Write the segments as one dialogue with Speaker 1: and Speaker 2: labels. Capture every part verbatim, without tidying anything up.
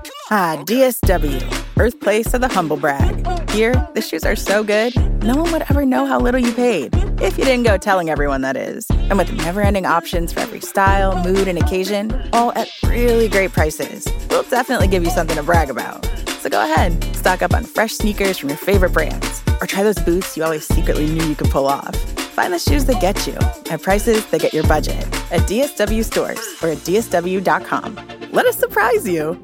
Speaker 1: Ah, D S W, birthplace of the humble brag. Here, the shoes are so good, no one would ever know how little you paid. If you didn't go telling everyone, that is. And with never-ending options for every style, mood, and occasion, all at really great prices, we'll definitely give you something to brag about. So go ahead, stock up on fresh sneakers from your favorite brands, or try those boots you always secretly knew you could pull off. Find the shoes that get you at prices that get your budget at D S W stores or at D S W dot com. Let us surprise you.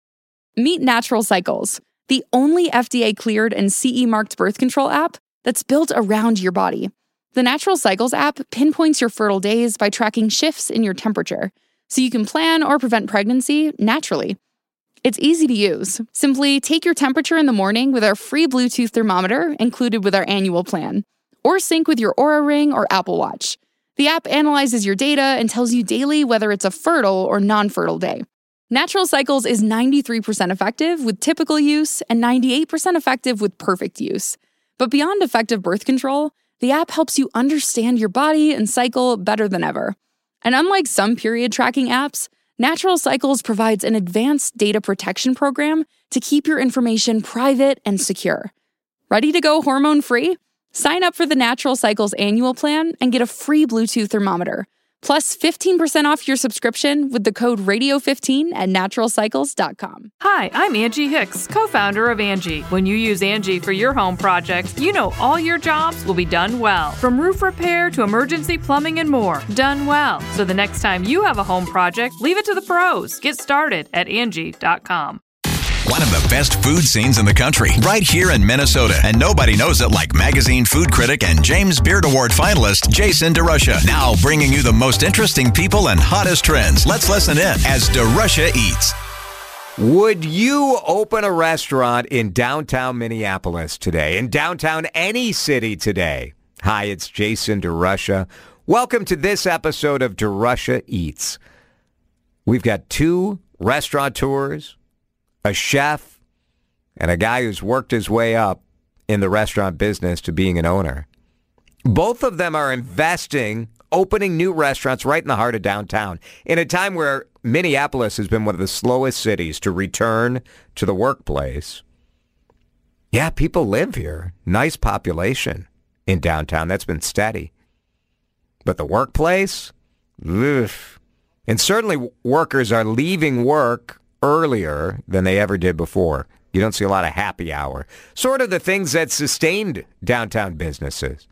Speaker 2: Meet Natural Cycles, the only F D A-cleared and C E-marked birth control app that's built around your body. The Natural Cycles app pinpoints your fertile days by tracking shifts in your temperature, so you can plan or prevent pregnancy naturally. It's easy to use. Simply take your temperature in the morning with our free Bluetooth thermometer included with our annual plan, or sync with your Oura Ring or Apple Watch. The app analyzes your data and tells you daily whether it's a fertile or non-fertile day. Natural Cycles is ninety-three percent effective with typical use and ninety-eight percent effective with perfect use. But beyond effective birth control, the app helps you understand your body and cycle better than ever. And unlike some period tracking apps, Natural Cycles provides an advanced data protection program to keep your information private and secure. Ready to go hormone-free? Sign up for the Natural Cycles annual plan and get a free Bluetooth thermometer, plus fifteen percent off your subscription with the code radio fifteen at natural cycles dot com.
Speaker 3: Hi, I'm Angie Hicks, co-founder of Angie. When you use Angie for your home projects, you know all your jobs will be done well. From roof repair to emergency plumbing and more, done well. So the next time you have a home project, leave it to the pros. Get started at Angie dot com.
Speaker 4: One of the best food scenes in the country, right here in Minnesota. And nobody knows it like magazine food critic and James Beard Award finalist Jason DeRusha. Now bringing you the most interesting people and hottest trends. Let's listen in as DeRusha eats.
Speaker 5: Would you open a restaurant in downtown Minneapolis today? In downtown any city today? Hi, it's Jason DeRusha. Welcome to this episode of DeRusha Eats. We've got two restaurateurs, a chef, and a guy who's worked his way up in the restaurant business to being an owner. Both of them are investing, opening new restaurants right in the heart of downtown in a time where Minneapolis has been one of the slowest cities to return to the workplace. Yeah, people live here. Nice population in downtown. That's been steady. But the workplace? Ugh. And certainly workers are leaving work earlier than they ever did before. You don't see a lot of happy hour. Sort of the things that sustained downtown businesses.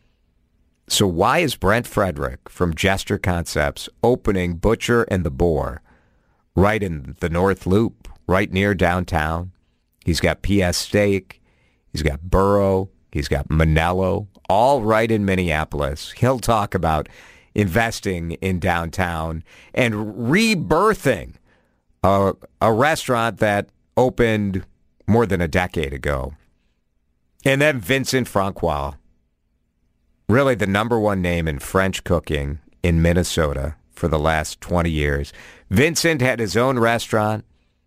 Speaker 5: So why is Brent Frederick from Jester Concepts opening Butcher and the Boar right in the North Loop, right near downtown? He's got P S Steak, he's got Burro, he's got Manello, all right in Minneapolis. He'll talk about investing in downtown and rebirthing A, a restaurant that opened more than a decade ago. And then Vincent Francois, really the number one name in French cooking in Minnesota for the last twenty years. Vincent had his own restaurant,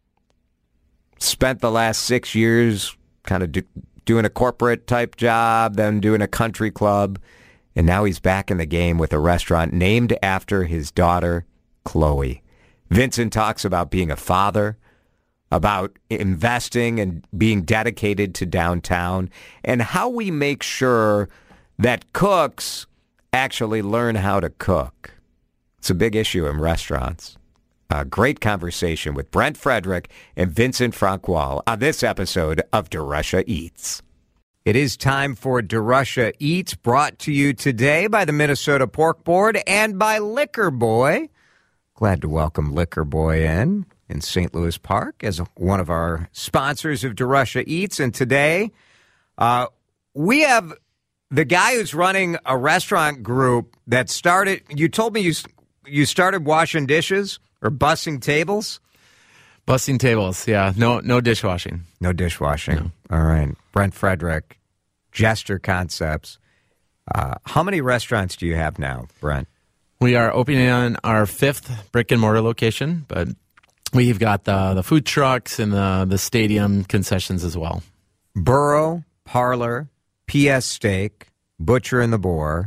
Speaker 5: spent the last six years kind of do, doing a corporate type job, then doing a country club, and now he's back in the game with a restaurant named after his daughter, Chloe. Vincent talks about being a father, about investing and being dedicated to downtown, and how we make sure that cooks actually learn how to cook. It's a big issue in restaurants. A great conversation with Brent Frederick and Vincent Francois on this episode of DeRusha Eats. It is time for DeRusha Eats, brought to you today by the Minnesota Pork Board and by Liquor Boy. Glad to welcome Liquor Boy in, in Saint Louis Park as one of our sponsors of DeRusha Eats. And today, uh, we have the guy who's running a restaurant group that started, you told me you you started washing dishes or bussing tables?
Speaker 6: Bussing tables, yeah. No no dishwashing.
Speaker 5: No dishwashing. No. All right. Brent Frederick, Jester Concepts. Uh, how many restaurants do you have now, Brent?
Speaker 6: We are opening on our fifth brick and mortar location, but we've got the, the food trucks and the, the stadium concessions as well.
Speaker 5: Burro, Parlor, P S Steak, Butcher and the Boar,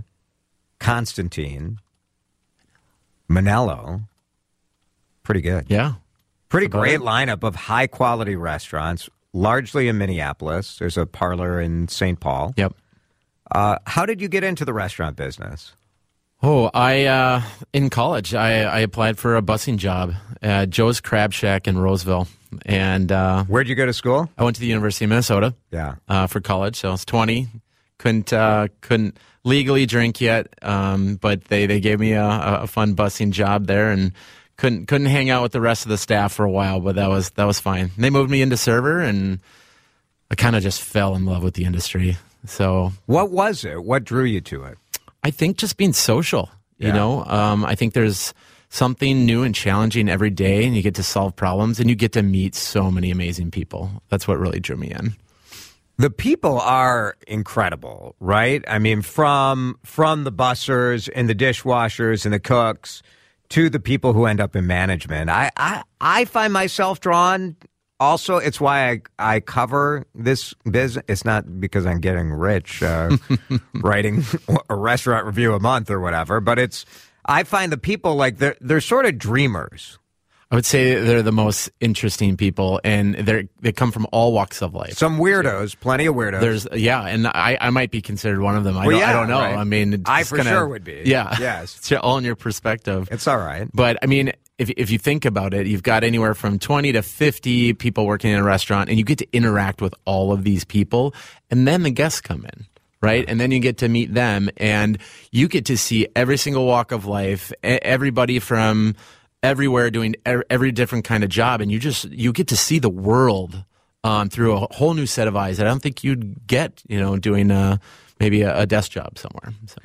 Speaker 5: Constantine, Manello. Pretty good.
Speaker 6: Yeah.
Speaker 5: Pretty great lineup of high-quality restaurants, largely in Minneapolis. There's a parlor in Saint Paul.
Speaker 6: Yep.
Speaker 5: Uh, how did you get into the restaurant business?
Speaker 6: Oh, I uh, in college, I, I applied for a busing job at Joe's Crab Shack in Roseville. And uh,
Speaker 5: where'd you go to school?
Speaker 6: I went to the University of Minnesota.
Speaker 5: Yeah.
Speaker 6: Uh, for college. So I was twenty. Couldn't uh, couldn't legally drink yet, um, but they, they gave me a, a fun busing job there, and couldn't couldn't hang out with the rest of the staff for a while. But that was that was fine. They moved me into server, and I kind of just fell in love with the industry. So
Speaker 5: what was it? What drew you to it?
Speaker 6: I think just being social. You
Speaker 5: Yeah.
Speaker 6: know, um, I think there's something new and challenging every day, and you get to solve problems, and you get to meet so many amazing people. That's what really drew me in.
Speaker 5: The people are incredible, right? I mean, from from the bussers and the dishwashers and the cooks to the people who end up in management. I I, I find myself drawn. Also, it's why I, I cover this business. It's not because I'm getting rich uh, writing a restaurant review a month or whatever, but it's I find the people like they're they're sort of dreamers.
Speaker 6: I would say they're the most interesting people, and they they come from all walks of life.
Speaker 5: Some weirdos, plenty of weirdos.
Speaker 6: There's yeah, and I, I might be considered one of them. I,
Speaker 5: Well,
Speaker 6: don't,
Speaker 5: yeah,
Speaker 6: I don't know.
Speaker 5: right.
Speaker 6: I mean, it's
Speaker 5: I for
Speaker 6: gonna-
Speaker 5: sure would be.
Speaker 6: Yeah,
Speaker 5: Yes.
Speaker 6: it's all in your perspective.
Speaker 5: It's all right.
Speaker 6: But I mean, if if you think about it, you've got anywhere from twenty to fifty people working in a restaurant, and you get to interact with all of these people, and then the guests come in. Right. And then you get to meet them, and you get to see every single walk of life, e- everybody from everywhere doing er- every different kind of job. And you just, you get to see the world um, through a whole new set of eyes that I don't think you'd get, you know, doing uh, maybe a, a desk job somewhere. So.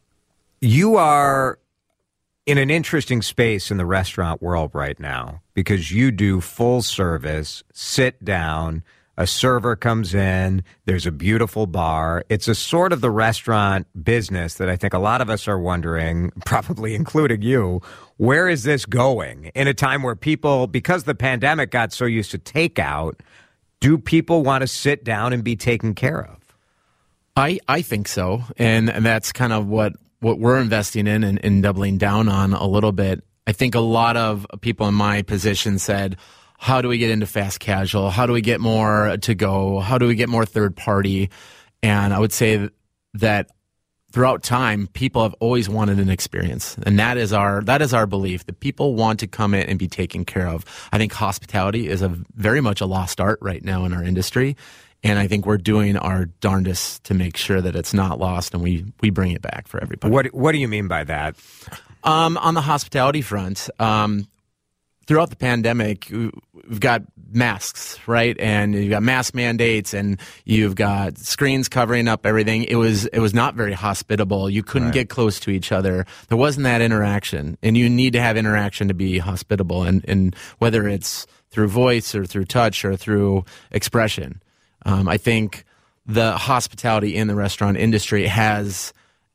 Speaker 5: You are in an interesting space in the restaurant world right now because you do full service, sit down, a server comes in, there's a beautiful bar. It's a sort of the restaurant business that I think a lot of us are wondering, probably including you, where is this going in a time where people, because the pandemic got so used to takeout, do people want to sit down and be taken care of?
Speaker 6: I, I think so. And, and that's kind of what, what we're investing in and, and doubling down on a little bit. I think a lot of people in my position said, how do we get into fast casual? How do we get more to go? How do we get more third party? And I would say that throughout time, people have always wanted an experience. And that is our that is our belief, that people want to come in and be taken care of. I think hospitality is a very much a lost art right now in our industry. And I think we're doing our darndest to make sure that it's not lost and we, we bring it back for everybody.
Speaker 5: What What do you mean by that?
Speaker 6: Um, on the hospitality front, um, throughout the pandemic, we've got masks, right? And you've got mask mandates, and you've got screens covering up everything. It was it was not very hospitable. You couldn't
Speaker 5: Right.
Speaker 6: get close to each other. There wasn't that interaction, and you need to have interaction to be hospitable. And, and whether it's through voice or through touch or through expression, um, I think the hospitality in the restaurant industry has.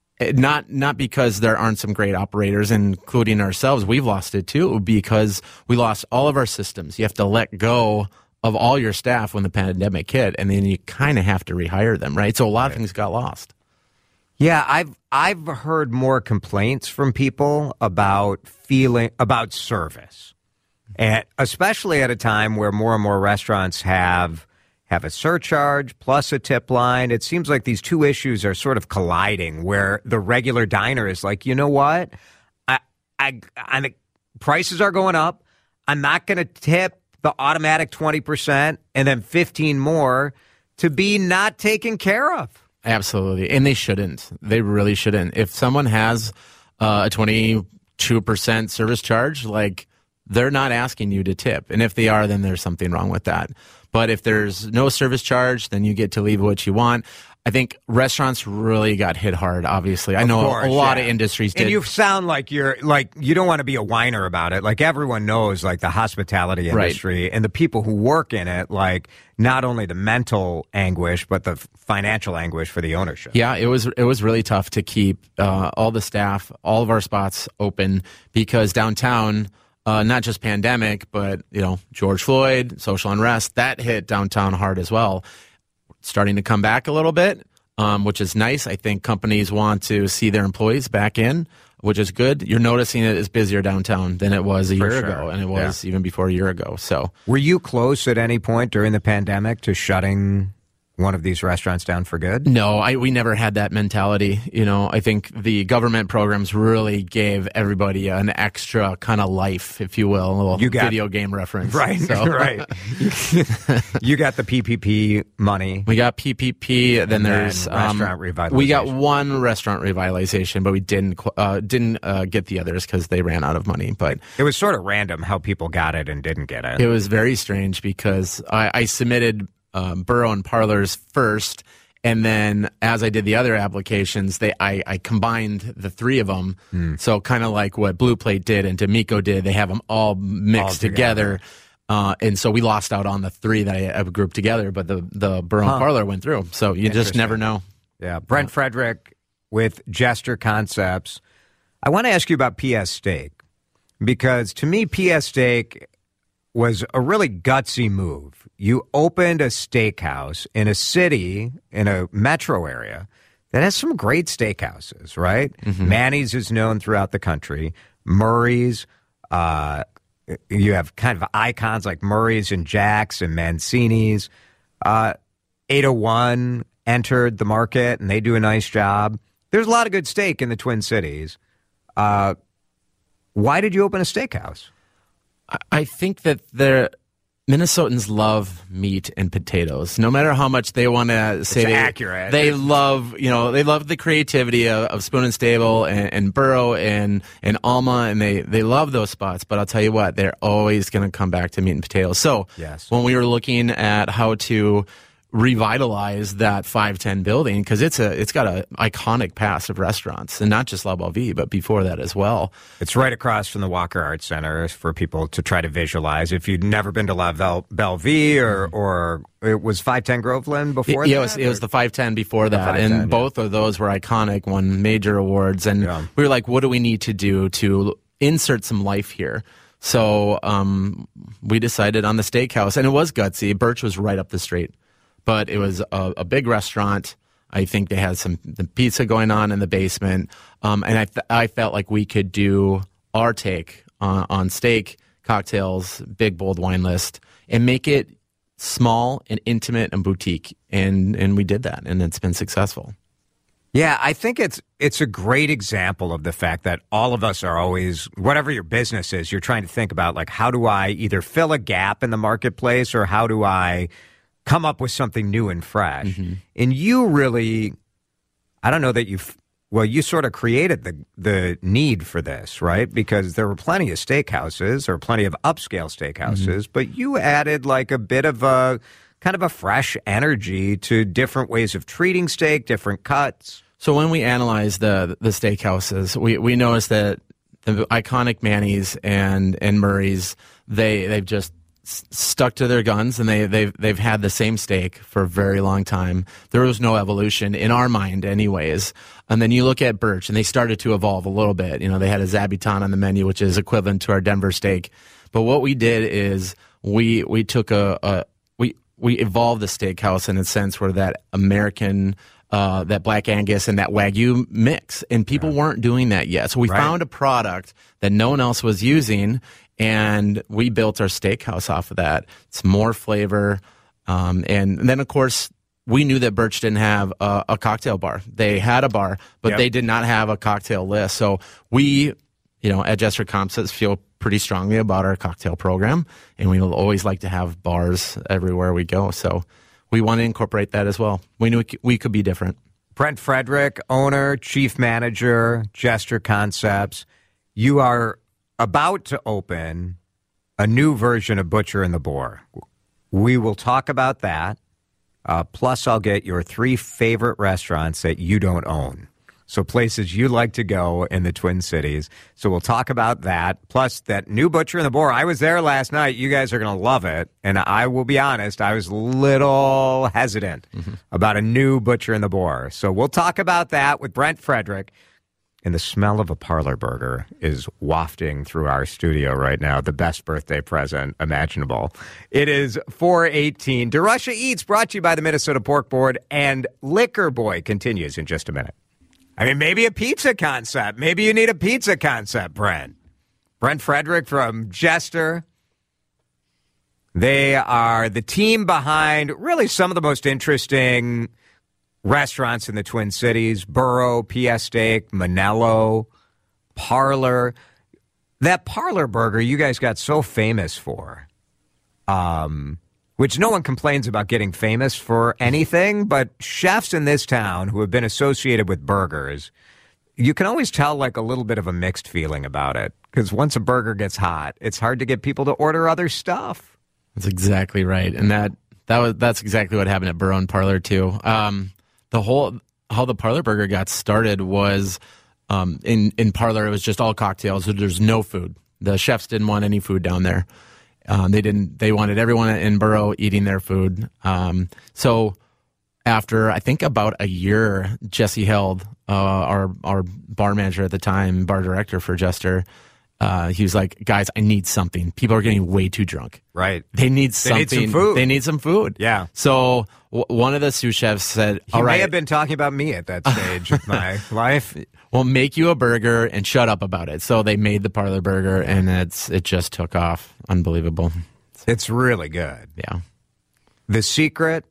Speaker 6: Not not because there aren't some great operators, including ourselves. We've lost it too because we lost all of our systems. You have to let go of all your staff when the pandemic hit, and then you kind of have to rehire them, right? So a lot of things got lost.
Speaker 5: Yeah, I've I've heard more complaints from people about feeling about service, and especially at a time where more and more restaurants have. have a surcharge plus a tip line. It seems like these two issues are sort of colliding where the regular diner is like, you know what? I, I, I prices are going up. I'm not going to tip the automatic twenty percent and then fifteen more to be not taken care of.
Speaker 6: Absolutely. And they shouldn't. They really shouldn't. If someone has uh, a twenty-two percent service charge, like they're not asking you to tip. And if they are, then there's something wrong with that. But if there's no service charge, then you get to leave what you want. I think restaurants really got hit hard, obviously. I
Speaker 5: Of
Speaker 6: know
Speaker 5: course,
Speaker 6: a lot
Speaker 5: yeah.
Speaker 6: of industries did.
Speaker 5: And you sound like you're like you don't want to be a whiner about it. Like everyone knows like the hospitality industry
Speaker 6: Right.
Speaker 5: and the people who work in it, like not only the mental anguish, but the financial anguish for the ownership.
Speaker 6: Yeah, it was it was really tough to keep uh, all the staff, all of our spots open because downtown, uh, not just pandemic, but you know George Floyd, social unrest, that hit downtown hard as well. Starting to come back a little bit, um, which is nice. I think companies want to see their employees back in. which is good. You're noticing it is busier downtown than it was a
Speaker 5: For
Speaker 6: year
Speaker 5: sure.
Speaker 6: ago, and it was
Speaker 5: Yeah.
Speaker 6: even before a year ago. So,
Speaker 5: were you close at any point during the pandemic to shutting one of these restaurants down for good?
Speaker 6: no, I, we never had that mentality. You know, I think the government programs really gave everybody an extra kind of life, if you will, a little
Speaker 5: You got-
Speaker 6: video game reference.
Speaker 5: Right,
Speaker 6: So,
Speaker 5: right. You got the P P P money.
Speaker 6: We got P P P. Then
Speaker 5: And then
Speaker 6: there's um,
Speaker 5: restaurant revitalization.
Speaker 6: We got one restaurant revitalization, but we didn't qu- uh, didn't uh, get the others because they ran out of money. But
Speaker 5: It was sort of random how people got it and didn't get it.
Speaker 6: it was very strange because I, I submitted um, Burrow and Parlors first, and then as I did the other applications, they I, I combined the three of them.
Speaker 5: Hmm.
Speaker 6: So kind of like what Blue Plate did and D'Amico did, they have them all mixed
Speaker 5: All together.
Speaker 6: together. Uh, and so we lost out on the three that I, I grouped together, but the the Burrow
Speaker 5: Huh.
Speaker 6: and Parlor went through. So you just
Speaker 5: Interesting.
Speaker 6: never know.
Speaker 5: Yeah. Brent Frederick with Jester Concepts. I want to ask you about P S Steak because to me, P S Steak was a really gutsy move. You opened a steakhouse in a city, in a metro area that has some great steakhouses, right? Manny's is known throughout the country. Murray's, uh, you have kind of icons like Murray's and Jack's and Mancini's. Uh, eight oh one entered the market, and they do a nice job. There's a lot of good steak in the Twin Cities. Uh, why did you open a steakhouse?
Speaker 6: I- I think that the Minnesotans love meat and potatoes. No matter how much they want to say they,
Speaker 5: accurate.
Speaker 6: they love, you know, they love the creativity of, of Spoon and Stable and, and Burrow and and Alma, and they they love those spots. But I'll tell you what, they're always going to come back to meat and potatoes. So
Speaker 5: Yes.
Speaker 6: when we were looking at how to revitalize that five ten building, because it's a it's got an iconic past of restaurants, and not just La Belle, but before that as well.
Speaker 5: It's right across from the Walker Arts Center for people to try to visualize. If you'd never been to La Vel- Bellevue or, or it was five ten Groveland before
Speaker 6: yeah,
Speaker 5: that?
Speaker 6: it was, it was the five ten before that,
Speaker 5: five ten,
Speaker 6: and
Speaker 5: yeah.
Speaker 6: both of those were iconic, won major awards, and
Speaker 5: Yeah.
Speaker 6: we were like, what do we need to do to insert some life here? So um, we decided on the steakhouse, and it was gutsy. Birch was right up the street, but it was a, a big restaurant. I think they had some the pizza going on in the basement, um, and I th- I felt like we could do our take on, on steak, cocktails, big bold wine list, and make it small and intimate and boutique, and and we did that, and it's been successful.
Speaker 5: Yeah, I think it's it's a great example of the fact that all of us are always, whatever your business is, you're trying to think about, like, how do I either fill a gap in the marketplace or how do I come up with something new and fresh?
Speaker 6: Mm-hmm.
Speaker 5: And you really, I don't know that you've, well, you sort of created the the need for this, right? Because there were plenty of steakhouses or plenty of upscale steakhouses,
Speaker 6: Mm-hmm.
Speaker 5: but you added like a bit of a kind of a fresh energy to different ways of treating steak, different cuts.
Speaker 6: So when we analyzed the the steakhouses, we, we noticed that the iconic Manny's and and Murray's, they they've just s- stuck to their guns, and they they've they've had the same steak for a very long time. There was no evolution in our mind, anyways. And then you look at Birch, and they started to evolve a little bit. You know, they had a Zabuton on the menu, which is equivalent to our Denver steak. But what we did is we we took a, a we we evolved the steakhouse in a sense where that American. Uh, that Black Angus and that Wagyu mix, and people weren't doing that yet. So we
Speaker 5: Right.
Speaker 6: found a product that no one else was using, and we built our steakhouse off of that. It's more flavor, um, and, and then of course we knew that Birch didn't have a, a cocktail bar. They had a bar, but
Speaker 5: Yep.
Speaker 6: they did not have a cocktail list. So we, you know, at Jester Concepts feel pretty strongly about our cocktail program, and we will always like to have bars everywhere we go. So we want to incorporate that as well. We knew we could be different.
Speaker 5: Brent Frederick, owner, chief manager, Jester Concepts. You are about to open a new version of Butcher and the Boar. We will talk about that. Uh, plus, I'll get your three favorite restaurants that you don't own. So places you like to go in the Twin Cities. So we'll talk about that. Plus that new Butcher and the Boar. I was there last night. You guys are going to love it. And I will be honest, I was a little hesitant mm-hmm. about a new Butcher and the Boar. So we'll talk about that with Brent Frederick. And the smell of a parlor burger is wafting through our studio right now. The best birthday present imaginable. It is four eighteen. DeRusha Eats, brought to you by the Minnesota Pork Board. And Liquor Boy continues in just a minute. I mean, maybe a pizza concept. Maybe you need a pizza concept, Brent. Brent Frederick from Jester. They are the team behind really some of the most interesting restaurants in the Twin Cities. Burro, P S Steak, Manello, Parlor. That Parlor burger you guys got so famous for, um, which no one complains about getting famous for anything, but chefs in this town who have been associated with burgers, you can always tell like a little bit of a mixed feeling about it. Because once a burger gets hot, it's hard to get people to order other stuff.
Speaker 6: That's exactly right. And that that was that's exactly what happened at Burro and Parlor, too. Um, the whole how the Parlor burger got started was um, in, in Parlor, it was just all cocktails. So there's no food. The chefs didn't want any food down there. Um, they didn't. They wanted everyone in Burro eating their food. Um, so after, I think, about a year, Jesse Held, uh, our, our bar manager at the time, bar director for Jester, Uh, he was like, guys, I need something. People are getting way too drunk.
Speaker 5: Right.
Speaker 6: They need something.
Speaker 5: They need some food.
Speaker 6: They need some food.
Speaker 5: Yeah.
Speaker 6: So w- one of the sous chefs said,
Speaker 5: he
Speaker 6: all
Speaker 5: may
Speaker 6: right.
Speaker 5: have been talking about me at that stage of my life.
Speaker 6: We'll make you a burger and shut up about it. So they made the Parlor burger, and it's it just took off. Unbelievable.
Speaker 5: It's really good.
Speaker 6: Yeah.
Speaker 5: The secret,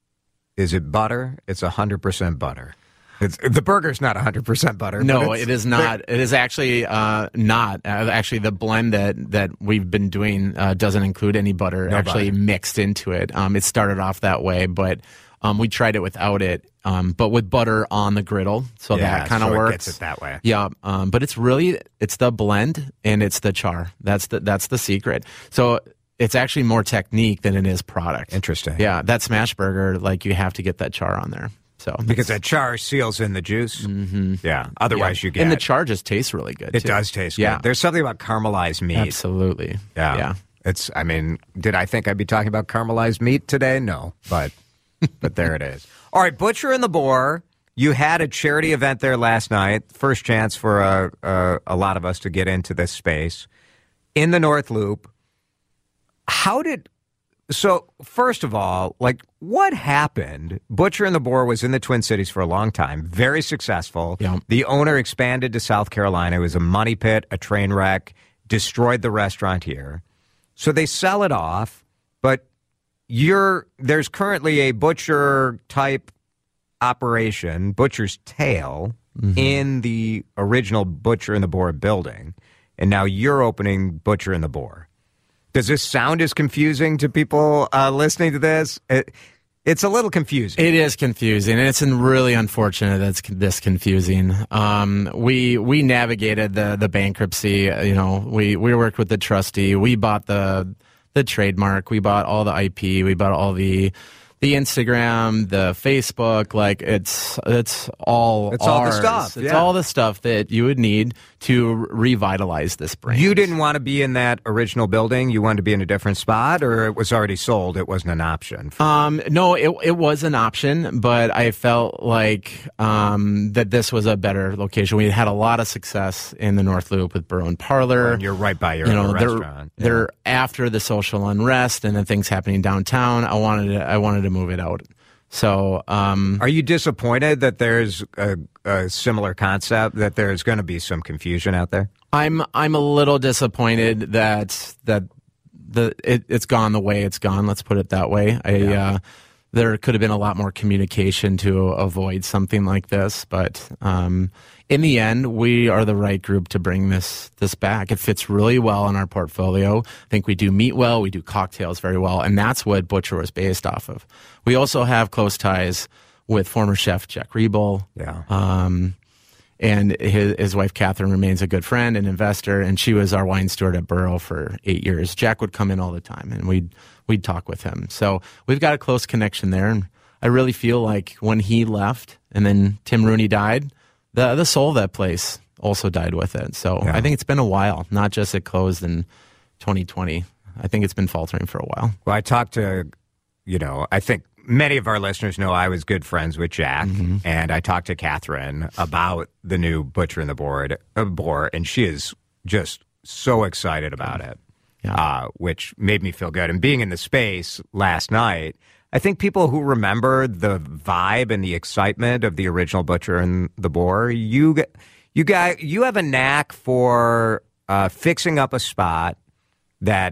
Speaker 5: is it butter? It's one hundred percent butter. It's, the burger's not one hundred percent butter.
Speaker 6: No, it is not. It is actually uh, not. Uh, actually, the blend that, that we've been doing uh, doesn't include any butter
Speaker 5: no
Speaker 6: actually
Speaker 5: butter.
Speaker 6: mixed into it. Um, it started off that way, but um, we tried it without it, um, but with butter on the griddle. So
Speaker 5: yeah,
Speaker 6: that kind of
Speaker 5: so
Speaker 6: works.
Speaker 5: It gets it that way.
Speaker 6: Yeah, um, but it's really, it's the blend and it's the char. That's the, that's the secret. So it's actually more technique than it is product.
Speaker 5: Interesting.
Speaker 6: Yeah, that smash burger, like you have to get that char on there. So
Speaker 5: because that char seals in the juice.
Speaker 6: Mm-hmm.
Speaker 5: Yeah. Otherwise,
Speaker 6: yeah.
Speaker 5: you get
Speaker 6: and the char just tastes really good.
Speaker 5: It
Speaker 6: too.
Speaker 5: does taste
Speaker 6: yeah.
Speaker 5: good. There's something about caramelized meat.
Speaker 6: Absolutely.
Speaker 5: Yeah.
Speaker 6: Yeah.
Speaker 5: It's. I mean, did I think I'd be talking about caramelized meat today? No, but but there it is. All right, Butcher and the Boar. You had a charity event there last night. First chance for a a, a lot of us to get into this space in the North Loop. How did? So, first of all, like, what happened? Butcher and the Boar was in the Twin Cities for a long time, very successful.
Speaker 6: Yeah.
Speaker 5: The owner expanded to South Carolina. It was a money pit, a train wreck, destroyed the restaurant here. So they sell it off, but you're there's currently a Butcher-type operation, Butcher's Tail, mm-hmm. in the original Butcher and the Boar building, and now you're opening Butcher and the Boar. Does this sound as confusing to people uh, listening to this? It, it's a little confusing.
Speaker 6: It is confusing, and it's really unfortunate that it's this confusing. Um, we we navigated the the bankruptcy. You know, we we worked with the trustee. We bought the the trademark. We bought all the I P. We bought all the the Instagram, the Facebook. Like it's it's all
Speaker 5: it's all the
Speaker 6: ours.
Speaker 5: stuff.
Speaker 6: It's
Speaker 5: yeah.
Speaker 6: all the stuff that you would need to revitalize this brand.
Speaker 5: You didn't want to be in that original building. You wanted to be in a different spot, or it was already sold. It wasn't an option.
Speaker 6: Um, no, it it was an option, but I felt like um, that this was a better location. We had a lot of success in the North Loop with Burro and Parlor.
Speaker 5: And you're right by your
Speaker 6: you know,
Speaker 5: own
Speaker 6: they're,
Speaker 5: restaurant. Yeah.
Speaker 6: They're after the social unrest and the things happening downtown. I wanted to, I wanted to move it out. So, um,
Speaker 5: are you disappointed that there's a, a similar concept, that there's going to be some confusion out there?
Speaker 6: I'm I'm a little disappointed that that the it, it's gone the way it's gone. Let's put it that way. I,
Speaker 5: Yeah.
Speaker 6: uh, there could have been a lot more communication to avoid something like this, but um, in the end, we are the right group to bring this this back. It fits really well in our portfolio. I think we do meat well, we do cocktails very well, and that's what Butcher was based off of. We also have close ties with former chef Jack Riebel.
Speaker 5: Yeah.
Speaker 6: Um, and his, his wife, Catherine, remains a good friend and investor, and she was our wine steward at Burro for eight years. Jack would come in all the time, and we'd we'd talk with him. So we've got a close connection there, and I really feel like when he left and then Tim Rooney died, the the soul of that place also died with it. So
Speaker 5: Yeah.
Speaker 6: I think it's been a while, not just it closed in twenty twenty. I think it's been faltering for a while.
Speaker 5: Well, I talked to, you know, I think many of our listeners know I was good friends with Jack, mm-hmm. and I talked to Catherine about the new Butcher and the Board, uh, Boar, and she is just so excited about it,
Speaker 6: Yeah.
Speaker 5: uh, which made me feel good. And being in the space last night, I think people who remember the vibe and the excitement of the original Butcher and the Boar, you get, you got, you have a knack for uh, fixing up a spot that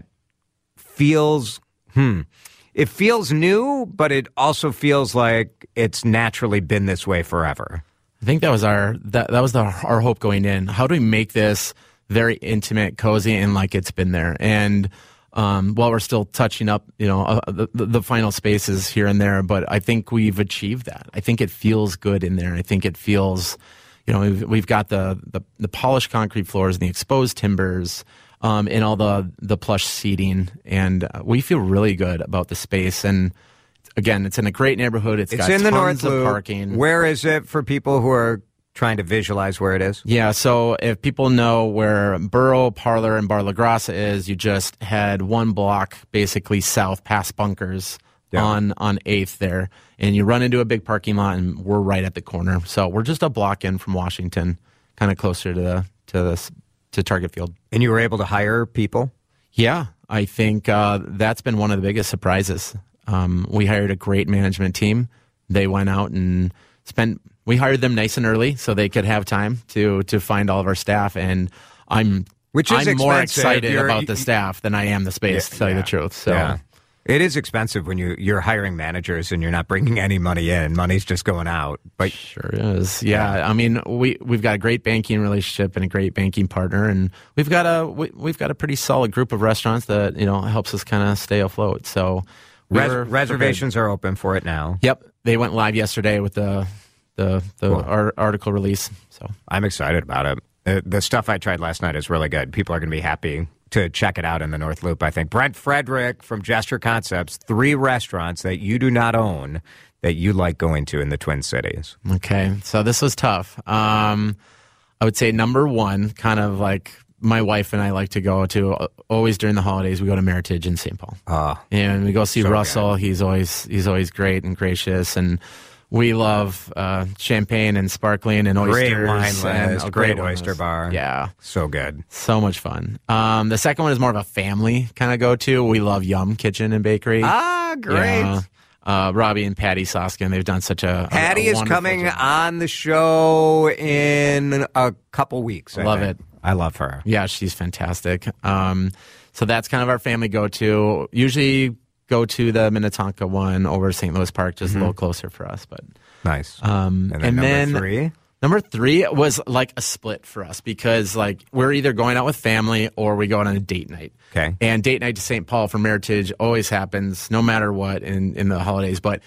Speaker 5: feels, hmm, it feels new, but it also feels like it's naturally been this way forever.
Speaker 6: I think that was our that that was the, our hope going in. How do we make this very intimate, cozy, and like it's been there? And um, while we're still touching up, you know, uh, the, the final spaces here and there, but I think we've achieved that. I think it feels good in there. I think it feels, you know, we've, we've got the, the the polished concrete floors and the exposed timbers, um, and all the the plush seating, and uh, we feel really good about the space. And again, it's in a great neighborhood. It's,
Speaker 5: It's
Speaker 6: got
Speaker 5: in the
Speaker 6: tons
Speaker 5: North
Speaker 6: of
Speaker 5: Loop.
Speaker 6: parking.
Speaker 5: Where is it for people who are trying to visualize where it is?
Speaker 6: Yeah, so if people know where Burrow, Parlor, and Bar La Grassa is, you just head one block basically south past Bunkers
Speaker 5: Yeah.
Speaker 6: on on eighth there, and you run into a big parking lot, and we're right at the corner. So we're just a block in from Washington, kind of closer to the to the to Target Field.
Speaker 5: And you were able to hire people?
Speaker 6: Yeah, I think uh, that's been one of the biggest surprises. Um, we hired a great management team. They went out and spent. We hired them nice and early so they could have time to to find all of our staff. And I'm
Speaker 5: Which is
Speaker 6: I'm more
Speaker 5: expensive.
Speaker 6: excited
Speaker 5: You're-
Speaker 6: about the staff than I am the space,
Speaker 5: Yeah,
Speaker 6: to tell you
Speaker 5: yeah.
Speaker 6: the truth. So
Speaker 5: Yeah. It is expensive when you, you're hiring managers and you're not bringing any money in. Money's just going out. But
Speaker 6: sure is. Yeah, I mean, we we've got a great banking relationship and a great banking partner, and we've got a we, we've got a pretty solid group of restaurants that you know helps us kind of stay afloat. So we
Speaker 5: res-
Speaker 6: were
Speaker 5: reservations are open for it now.
Speaker 6: Yep, they went live yesterday with the the the
Speaker 5: Cool.
Speaker 6: ar- article release. So
Speaker 5: I'm excited about it. The, the stuff I tried last night is really good. People are going to be happy to check it out in the North Loop, I think. Brent Frederick from Gesture Concepts, three restaurants that you do not own that you like going to in the Twin Cities.
Speaker 6: okay, so this was tough. Um, I would say number one, kind of like my wife and I like to go to uh, always during the holidays. We go to Meritage in Saint Paul,
Speaker 5: Uh,
Speaker 6: and we go see
Speaker 5: so
Speaker 6: Russell. He's always he's always great and gracious, and we love uh, champagne and sparkling and oysters.
Speaker 5: Great wine
Speaker 6: and
Speaker 5: list,
Speaker 6: a
Speaker 5: great
Speaker 6: wine
Speaker 5: oyster
Speaker 6: list.
Speaker 5: bar.
Speaker 6: Yeah,
Speaker 5: so good.
Speaker 6: so much fun. Um, the second one is more of a family kind of go to. We love Yum Kitchen and Bakery.
Speaker 5: Ah, great.
Speaker 6: Yeah. Uh, Robbie and Patty Soskin, they've done such a a-
Speaker 5: Patty
Speaker 6: a
Speaker 5: is
Speaker 6: wonderful
Speaker 5: coming
Speaker 6: job.
Speaker 5: on the show in a couple weeks. I
Speaker 6: Love
Speaker 5: think.
Speaker 6: it.
Speaker 5: I love her.
Speaker 6: Yeah, she's fantastic. Um, so that's kind of our family go-to. Usually go to the Minnetonka one over Saint Louis Park, just a little closer for us. But
Speaker 5: Nice.
Speaker 6: um,
Speaker 5: and then number
Speaker 6: then
Speaker 5: three?
Speaker 6: number three was like a split for us because like we're either going out with family or we go out on a date night.
Speaker 5: Okay.
Speaker 6: And date night to Saint Paul for Meritage always happens, no matter what in, in the holidays. But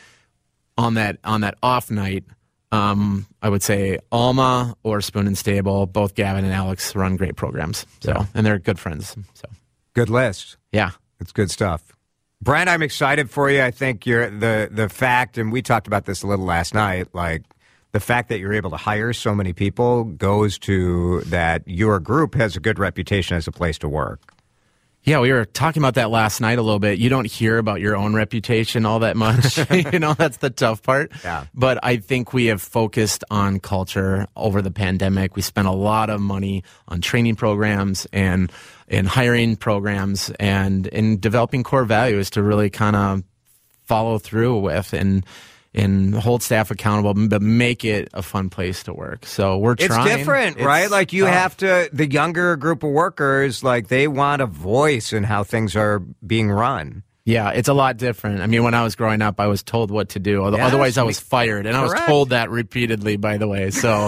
Speaker 6: on that on that off night, um, I would say Alma or Spoon and Stable. Both Gavin and Alex run great programs. So
Speaker 5: Yeah.
Speaker 6: and they're good friends. So
Speaker 5: Good list.
Speaker 6: yeah.
Speaker 5: It's good stuff. Brent, I'm excited for you. I think you're the the fact, and we talked about this a little last night, like the fact that you're able to hire so many people goes to that your group has a good reputation as a place to work.
Speaker 6: Yeah, we were talking about that last night a little bit. You don't hear about your own reputation all that much. You know, that's the tough part.
Speaker 5: Yeah.
Speaker 6: But I think we have focused on culture over the pandemic. We spent a lot of money on training programs and and hiring programs and in developing core values to really kind of follow through with and and hold staff accountable, but make it a fun place to work. So we're
Speaker 5: It's
Speaker 6: trying.
Speaker 5: different,
Speaker 6: It's
Speaker 5: right? Like you
Speaker 6: tough.
Speaker 5: have to, the younger group of workers, like they want a voice in how things are being run.
Speaker 6: Yeah, it's a lot different. I mean, when I was growing up, I was told what to do. Other-
Speaker 5: Yes,
Speaker 6: Otherwise, I
Speaker 5: we-
Speaker 6: was fired, and I was
Speaker 5: Correct.
Speaker 6: told that repeatedly. By the way, so,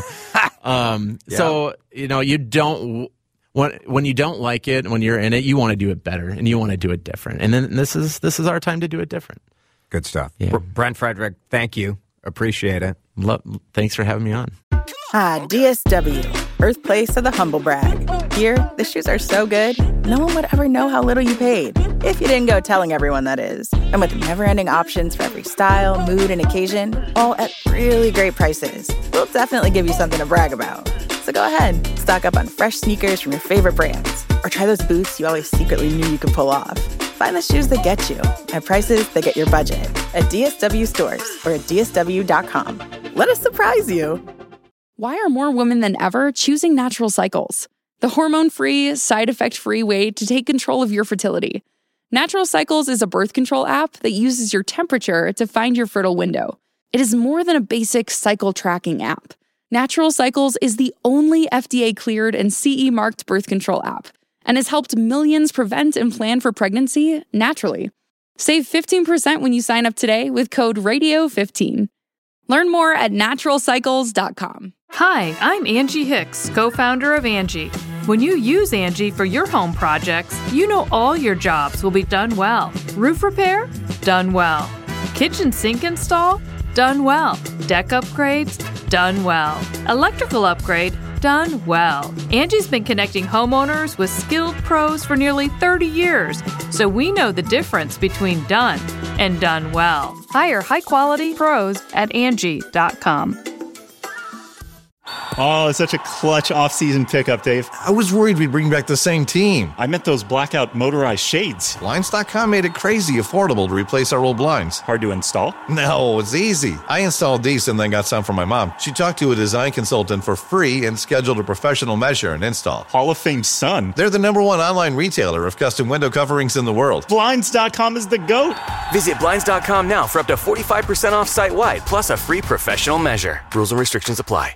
Speaker 6: um, so you know, you don't when when you don't like it, when you're in it, you want to do it better, and you want to do it different. And then this is this is our time to do it different.
Speaker 5: Good stuff.
Speaker 6: Yeah.
Speaker 5: Br- Brent Frederick, thank you. Appreciate it.
Speaker 6: Lo- thanks for having me on.
Speaker 1: Ah, D S W, birthplace of the humble brag. Here, the shoes are so good, no one would ever know how little you paid. If you didn't go telling everyone, that is. And with never-ending options for every style, mood, and occasion, all at really great prices, we'll definitely give you something to brag about. So go ahead, stock up on fresh sneakers from your favorite brands, or try those boots you always secretly knew you could pull off. Find the shoes that get you at prices that get your budget at D S W stores or at D S W dot com. Let us surprise you.
Speaker 2: Why are more women than ever choosing Natural Cycles? The hormone-free, side-effect-free way to take control of your fertility. Natural Cycles is a birth control app that uses your temperature to find your fertile window. It is more than a basic cycle tracking app. Natural Cycles is the only F D A-cleared and C E-marked birth control app and has helped millions prevent and plan for pregnancy naturally. Save fifteen percent when you sign up today with code radio fifteen. Learn more at natural cycles dot com.
Speaker 3: Hi, I'm Angie Hicks, co-founder of Angie. When you use Angie for your home projects, you know all your jobs will be done well. Roof repair? Done well. Kitchen sink install? Done well. Deck upgrades? Done well. Electrical upgrade? Done well. Angie's been connecting homeowners with skilled pros for nearly thirty years, so we know the difference between done and done well. Hire high-quality pros at Angie dot com.
Speaker 7: Oh, it's such a clutch off-season pickup, Dave.
Speaker 8: I was worried we'd bring back the same team.
Speaker 7: I meant those blackout motorized shades.
Speaker 8: Blinds dot com made it crazy affordable to replace our old blinds.
Speaker 7: Hard to install?
Speaker 8: No, it's easy. I installed these and then got some for my mom. She talked to a design consultant for free and scheduled a professional measure and install.
Speaker 7: Hall of Fame son.
Speaker 8: They're the number one online retailer of custom window coverings in the world.
Speaker 7: Blinds dot com is the GOAT.
Speaker 9: Visit Blinds dot com now for up to forty-five percent off site-wide, plus a free professional measure. Rules and restrictions apply.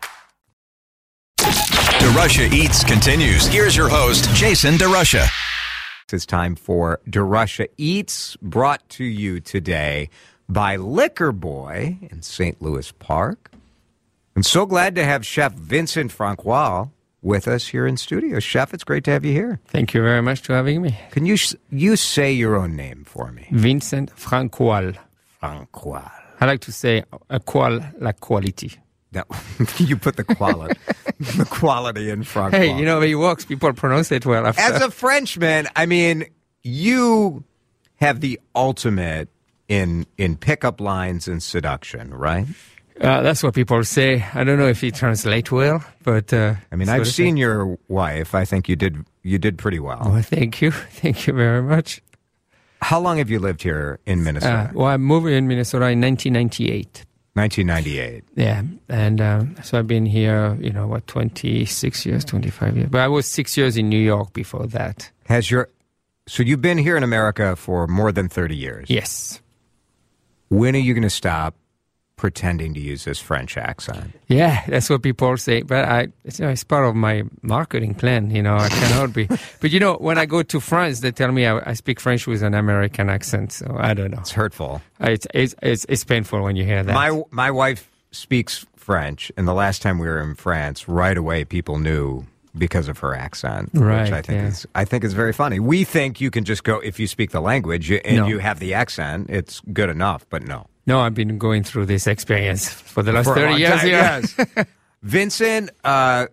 Speaker 4: DeRusha Eats continues. Here's your host, Jason DeRusha.
Speaker 5: It's time for DeRusha Eats, brought to you today by Liquor Boy in Saint Louis Park. I'm so glad to have Chef Vincent Francois with us here in studio. Chef, it's great to have you here.
Speaker 10: Thank you very much for having me.
Speaker 5: Can you you say your own name for me?
Speaker 10: Vincent Francois.
Speaker 5: Francois.
Speaker 10: I like to say a qual la quality.
Speaker 5: No, you put the quality, the quality in front.
Speaker 10: Hey, you know, it works. People pronounce it well. After.
Speaker 5: As a Frenchman, I mean, you have the ultimate in in pickup lines and seduction, right?
Speaker 10: Uh, that's what people say. I don't know if it translates well, but uh,
Speaker 5: I mean, I've seen your wife. I think you did you did pretty well.
Speaker 10: Oh, thank you, thank you very much.
Speaker 5: How long have you lived here in Minnesota?
Speaker 10: Uh, well, I moved in Minnesota in nineteen ninety-eight.
Speaker 5: nineteen ninety-eight.
Speaker 10: Yeah, and um, so I've been here, you know, what, twenty-six years, twenty-five years. But I was six years in New York before that.
Speaker 5: Has your so you've been here in America for more than thirty years?
Speaker 10: Yes.
Speaker 5: When are you going to stop pretending to use this French accent?
Speaker 10: Yeah, that's what people say. But I, it's, you know, it's part of my marketing plan. You know, I cannot be. But you know, when I go to France, they tell me I, I speak French with an American accent. So I don't know.
Speaker 5: It's hurtful.
Speaker 10: It's it's it's, it's painful when you hear that.
Speaker 5: My my wife speaks French, and the last time we were in France, right away people knew because of her accent,
Speaker 10: right,
Speaker 5: which I think
Speaker 10: yeah.
Speaker 5: is I think is very funny. We think you can just go if you speak the language and
Speaker 10: no.
Speaker 5: you have the accent, it's good enough, but no.
Speaker 10: No, I've been going through this experience for the last
Speaker 5: for
Speaker 10: thirty years.
Speaker 5: Time,
Speaker 10: yeah.
Speaker 5: Yes. Vincent uh,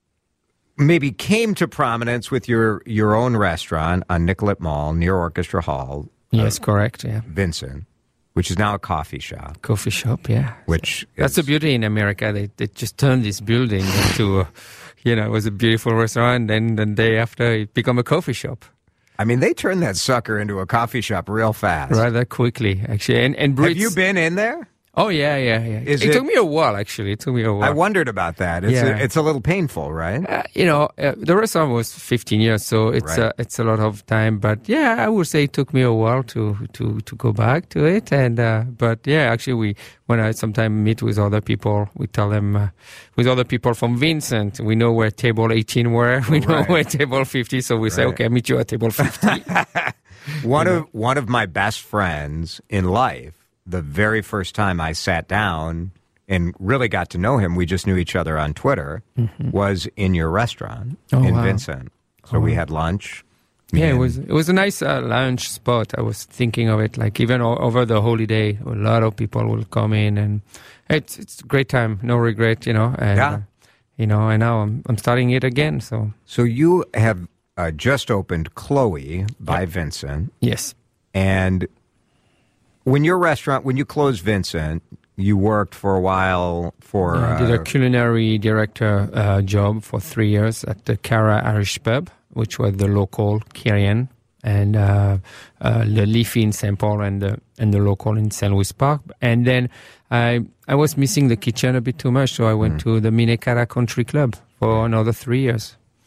Speaker 5: maybe came to prominence with your your own restaurant on Nicollet Mall near Orchestra Hall.
Speaker 10: Yes,
Speaker 5: uh,
Speaker 10: correct. Yeah,
Speaker 5: Vincent, which is now a coffee shop.
Speaker 10: Coffee shop, yeah.
Speaker 5: Which
Speaker 10: that's
Speaker 5: is,
Speaker 10: the beauty in America. They they just turned this building into, a, you know, it was a beautiful restaurant, and the day after it became a coffee shop.
Speaker 5: I mean, they turned that sucker into a coffee shop real fast.
Speaker 10: Rather quickly, actually. And, and Brits,
Speaker 5: have you been in there?
Speaker 10: Oh, yeah, yeah, yeah.
Speaker 5: Is
Speaker 10: it,
Speaker 5: it
Speaker 10: took me a while, actually. It took me a while.
Speaker 5: I wondered about that. It's,
Speaker 10: Yeah.
Speaker 5: a, it's a little painful, right?
Speaker 10: Uh, you know, uh, the restaurant was fifteen years, so it's
Speaker 5: Right.
Speaker 10: uh, it's a lot of time. But yeah, I would say it took me a while to to, to go back to it. And uh, but yeah, actually, we when I sometimes meet with other people, we tell them uh, with other people from Vincent, we know where table eighteen were, we know
Speaker 5: Right.
Speaker 10: where table fifty. So we say,
Speaker 5: Right.
Speaker 10: okay, I meet you at table fifty.
Speaker 5: One of one of my best friends in life, the very first time I sat down and really got to know him, we just knew each other on Twitter, mm-hmm. was in your restaurant
Speaker 10: Oh,
Speaker 5: in
Speaker 10: wow.
Speaker 5: Vincent. So
Speaker 10: Oh.
Speaker 5: we had lunch.
Speaker 10: Yeah, it
Speaker 5: and-
Speaker 10: was it was a nice uh, lunch spot. I was thinking of it, like even o- over the holiday, a lot of people will come in, and it's it's a great time, no regret, you know. And,
Speaker 5: Yeah.
Speaker 10: uh, you know, and now I'm I'm starting it again. So
Speaker 5: So you have uh, just opened Chloe by
Speaker 10: Yep.
Speaker 5: Vincent.
Speaker 10: yes,
Speaker 5: And when your restaurant, when you closed Vincent, you worked for a while for...
Speaker 10: I did a
Speaker 5: uh,
Speaker 10: culinary director uh, job for three years at the Cara Irish Pub, which was the local Kyrian, and uh, uh, the Leafy in Saint Paul, and the and the local in Saint Louis Park. And then I I was missing the kitchen a bit too much, so I went
Speaker 5: Mm.
Speaker 10: to the Minnecara Country Club for another three years.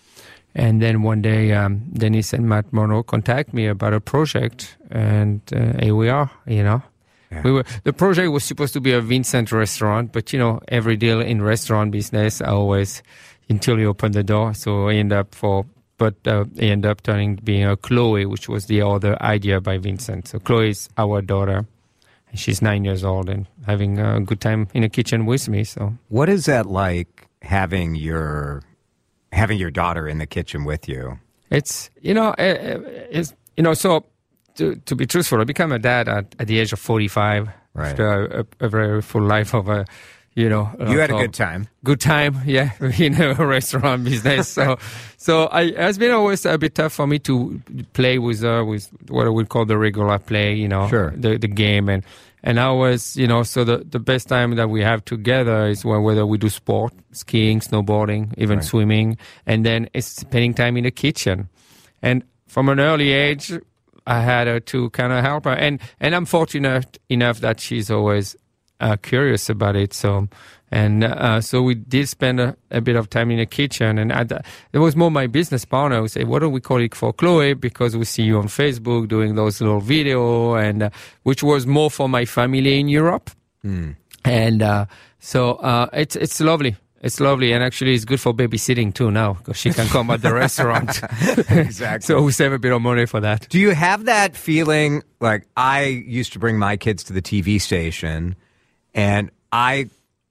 Speaker 10: And then one day, um, Dennis and Matt Monroe contact me about a project, and uh, here we are, you know.
Speaker 5: Yeah.
Speaker 10: We were, the project was supposed to be a Vincent restaurant, but, you know, every deal in restaurant business, I always, until you open the door, so I end up for, but uh, it ended up turning being a Chloe, which was the other idea by Vincent. So Chloe is our daughter. She's nine years old and having a good time in the kitchen with me. So,
Speaker 5: what is that like having your having your daughter in the kitchen with you?
Speaker 10: It's you know it's you know so to to be truthful, I became a dad at, at the age of forty-five.
Speaker 5: Right.
Speaker 10: After a, a very full life of a you know
Speaker 5: you had a
Speaker 10: of,
Speaker 5: good time.
Speaker 10: Good time, yeah, in a restaurant business. So so I it's been always a bit tough for me to play with her with what I would call the regular play, you know,
Speaker 5: sure.
Speaker 10: the the game and. And I was, you know, so the, the best time that we have together is when whether we do sport, skiing, snowboarding, even
Speaker 5: right.
Speaker 10: swimming, and then it's spending time in the kitchen. And from an early age, I had her to kind of help her. And, and I'm fortunate enough that she's always uh, curious about it. So, and uh, so we did spend a, a bit of time in the kitchen. And I, it was more my business partner who said, what do we call it for Chloe? Because we see you on Facebook doing those little video, and uh, which was more for my family in Europe.
Speaker 5: Mm.
Speaker 10: And uh, so uh, it's it's lovely. It's lovely. And actually it's good for babysitting too now because she can come at the restaurant.
Speaker 5: Exactly.
Speaker 10: So we save a bit of money for that.
Speaker 5: Do you have that feeling, like I used to bring my kids to the T V station, and I...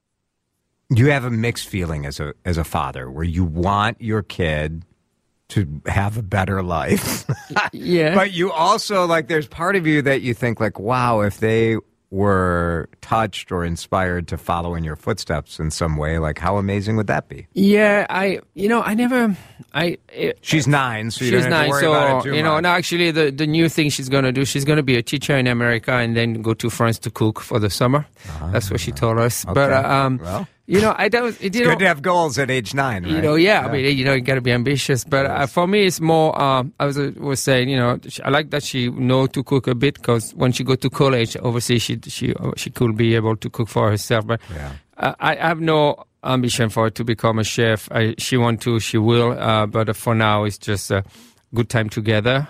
Speaker 5: You have a mixed feeling as a as a father where you want your kid to have a better life.
Speaker 10: Yeah.
Speaker 5: But you also, like, there's part of you that you think, like, wow, if they were touched or inspired to follow in your footsteps in some way, like, how amazing would that be?
Speaker 10: Yeah, I, you know, I never, I... It,
Speaker 5: she's nine, so you
Speaker 10: she's
Speaker 5: don't have
Speaker 10: nine,
Speaker 5: to worry
Speaker 10: so,
Speaker 5: about it too
Speaker 10: you know,
Speaker 5: much.
Speaker 10: no, actually, the, the new thing she's going to do, she's going to be a teacher in America and then go to France to cook for the summer. Ah, that's what she told us.
Speaker 5: Okay.
Speaker 10: But, uh, um,
Speaker 5: well...
Speaker 10: You know, I don't. It,
Speaker 5: it's
Speaker 10: you
Speaker 5: good
Speaker 10: know,
Speaker 5: to have goals at age nine, right?
Speaker 10: You know, yeah. yeah. I mean, you know, you got to be ambitious. But uh, for me, it's more. Um, I was uh, was saying, you know, I like that she know to cook a bit because when she go to college, obviously she she she could be able to cook for herself. But
Speaker 5: yeah.
Speaker 10: uh, I have no ambition for her to become a chef. I, she want to, she will. Uh, but for now, it's just a good time together,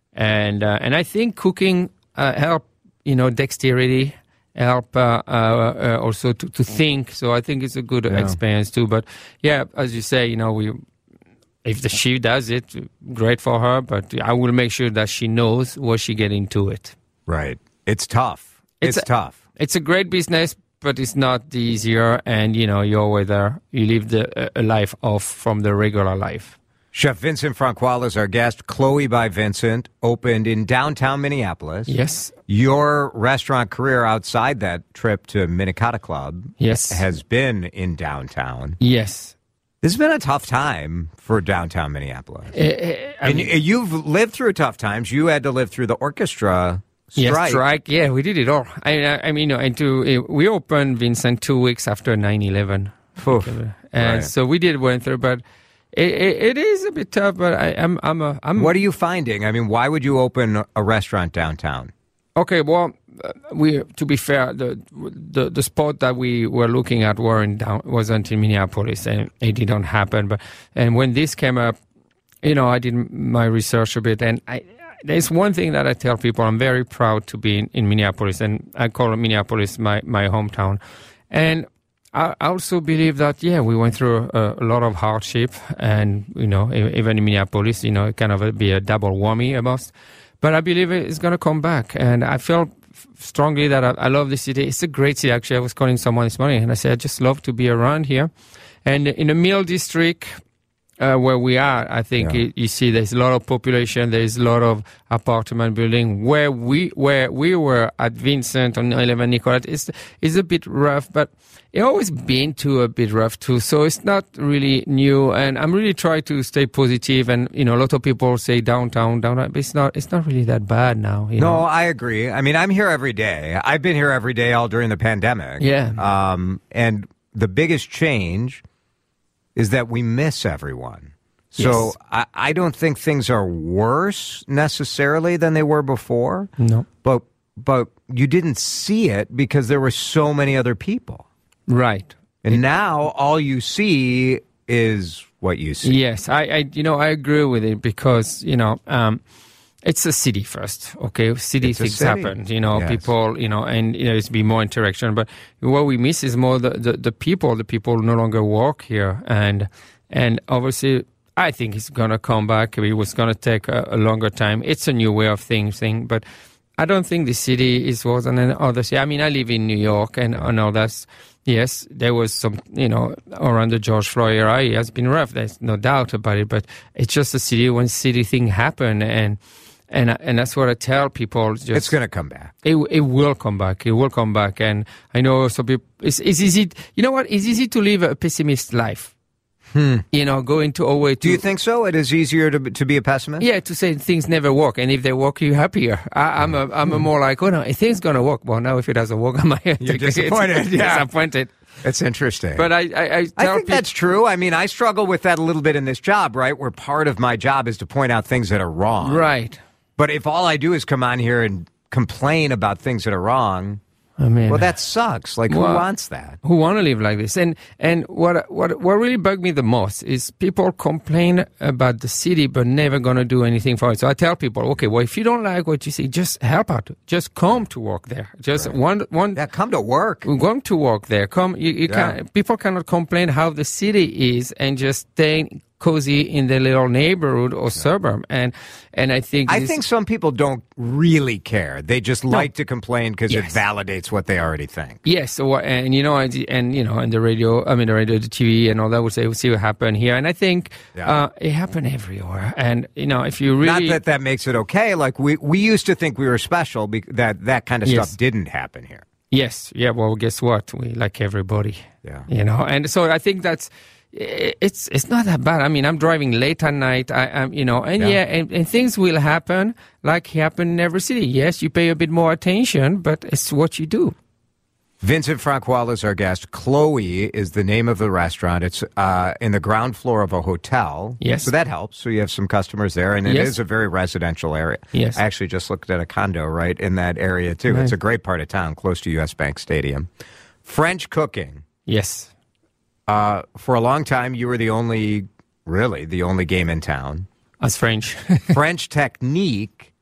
Speaker 10: and uh, and I think cooking uh, help. You know, dexterity. Help uh, uh, uh, also to, to think. So I think it's a good
Speaker 5: yeah.
Speaker 10: experience too. But yeah, as you say, you know, we if the she does it, great for her. But I will make sure that she knows what she get into it.
Speaker 5: Right. It's tough. It's, it's a, tough.
Speaker 10: It's a great business, but it's not the easier. And you know, you're always there. You live the a life off from the regular life.
Speaker 5: Chef Vincent Francois is our guest. Chloe by Vincent opened in downtown Minneapolis.
Speaker 10: Yes.
Speaker 5: Your restaurant career outside that trip to Minnetonka Club
Speaker 10: yes.
Speaker 5: has been in downtown.
Speaker 10: Yes.
Speaker 5: This has been a tough time for downtown Minneapolis. Uh,
Speaker 10: I
Speaker 5: and
Speaker 10: mean,
Speaker 5: you've lived through tough times. You had to live through the orchestra strike.
Speaker 10: Yes, strike. Yeah, we did it all. I, I, I mean, you know, into, we opened Vincent two weeks after nine eleven. And
Speaker 5: right.
Speaker 10: so we did went through, but... It, it, it is a bit tough, but I, I'm, I'm, a, I'm.
Speaker 5: What are you finding? I mean, why would you open a restaurant downtown?
Speaker 10: Okay, well, uh, we to be fair, the, the the spot that we were looking at were in down, wasn't in Minneapolis, and it didn't happen. But and when this came up, you know, I did my research a bit, and I, there's one thing that I tell people: I'm very proud to be in, in Minneapolis, and I call Minneapolis my my hometown, and. I also believe that, yeah, we went through a, a lot of hardship and, you know, even in Minneapolis, you know, it kind of a, be a double whammy almost. But I believe it's going to come back. And I felt strongly that I, I love the city. It's a great city. Actually, I was calling someone this morning and I said, I just love to be around here. And in the Mill District, uh, where we are, I think
Speaker 5: yeah.
Speaker 10: it, you see there's a lot of population. There's a lot of apartment building. Where we where we were at Vincent on eleven Nicollet is is a bit rough, but it always been to a bit rough too. So it's not really new. And I'm really trying to stay positive. And you know, a lot of people say downtown, downtown. But it's not. It's not really that bad now. You
Speaker 5: no,
Speaker 10: know?
Speaker 5: I agree. I mean, I'm here every day. I've been here every day all during the pandemic.
Speaker 10: Yeah.
Speaker 5: Um, and the biggest change is that we miss everyone. So
Speaker 10: yes.
Speaker 5: I, I don't think things are worse necessarily than they were before.
Speaker 10: No.
Speaker 5: But but you didn't see it because there were so many other people.
Speaker 10: Right.
Speaker 5: And it, now all you see is what you see.
Speaker 10: Yes, I, I you know, I agree with it because, you know, um, it's a city first, okay? City
Speaker 5: It's a
Speaker 10: things
Speaker 5: city.
Speaker 10: happen, you know,
Speaker 5: Yes.
Speaker 10: people, you know, and, you know, it's be more interaction. But what we miss is more the, the, the people. The people no longer work here. And, and obviously, I think it's going to come back. It was going to take a, a longer time. It's a new way of thinking, but I don't think the city is worse than other city. I mean, I live in New York, and I know that's, yes, there was some, you know, around the George Floyd era, it has been rough. There's no doubt about it, but it's just a city when city thing happen, and and and that's what I tell people. Just,
Speaker 5: It's going to come back.
Speaker 10: It it will come back. It will come back, and I know some people. It's, it's easy. You know what? It's easy to live a pessimist life.
Speaker 5: Hmm.
Speaker 10: You know, going to always.
Speaker 5: Do you think so? It is easier to to be a pessimist?
Speaker 10: Yeah, to say things never work, and if they work, you're happier. I, I'm a I'm a more like, oh no, things gonna work. Well, now if it doesn't work, I'm
Speaker 5: You're disappointed. Yeah.
Speaker 10: disappointed.
Speaker 5: It's interesting.
Speaker 10: But I I, I,
Speaker 5: I
Speaker 10: tell
Speaker 5: think
Speaker 10: peop-
Speaker 5: that's true. I mean, I struggle with that a little bit in this job, right? Where part of my job is to point out things that are wrong.
Speaker 10: Right.
Speaker 5: But if all I do is come on here and complain about things that are wrong,
Speaker 10: I mean,
Speaker 5: well, that sucks. Like,
Speaker 10: Well,
Speaker 5: who wants that?
Speaker 10: Who want to live like this? And and what what what really bugged me the most is people complain about the city but never gonna do anything for it. So I tell people, okay, well, if you don't like what you see, just help out. Just come to work there. Just
Speaker 5: Right.
Speaker 10: one one.
Speaker 5: Yeah, come to work.
Speaker 10: Come to work there. Come. You, you
Speaker 5: Yeah.
Speaker 10: can. People cannot complain how the city is and just stay cozy in their little neighborhood or suburb. And and I think
Speaker 5: I
Speaker 10: this-
Speaker 5: think some people don't really care. They just like to complain because it
Speaker 10: Yes.
Speaker 5: validates what they already think.
Speaker 10: Yes, so, and you know, and, and you know, and the radio, I mean, the radio, the T V, and all that would say, we'll see what happened here. And I think
Speaker 5: Yeah.
Speaker 10: uh, it happened everywhere. And you know, if you really,
Speaker 5: Not that that makes it okay. Like, we, we used to think we were special, be- that that kind of
Speaker 10: Yes.
Speaker 5: stuff didn't happen here.
Speaker 10: yes, yeah. Well, guess what? We like everybody.
Speaker 5: Yeah.
Speaker 10: You know, and so I think that's. i- It's it's not that bad. I mean, I'm driving late at night. I am, you know, and
Speaker 5: Yeah.
Speaker 10: yeah, and, and things will happen like happen in every city. Yes, you pay a bit more attention, but it's what you do.
Speaker 5: Vincent Francois is our guest. Chloe is the name of the restaurant. It's uh, in the ground floor of a hotel.
Speaker 10: Yes.
Speaker 5: So that helps. So you have some customers there, and it
Speaker 10: Yes.
Speaker 5: is a very residential area.
Speaker 10: Yes.
Speaker 5: I actually just looked at a condo right in that area, too.
Speaker 10: Right.
Speaker 5: It's a great part of town, close to U S Bank Stadium. French cooking.
Speaker 10: Yes.
Speaker 5: Uh, for a long time, you were the only, really, the only game in town.
Speaker 10: As French.
Speaker 5: French technique.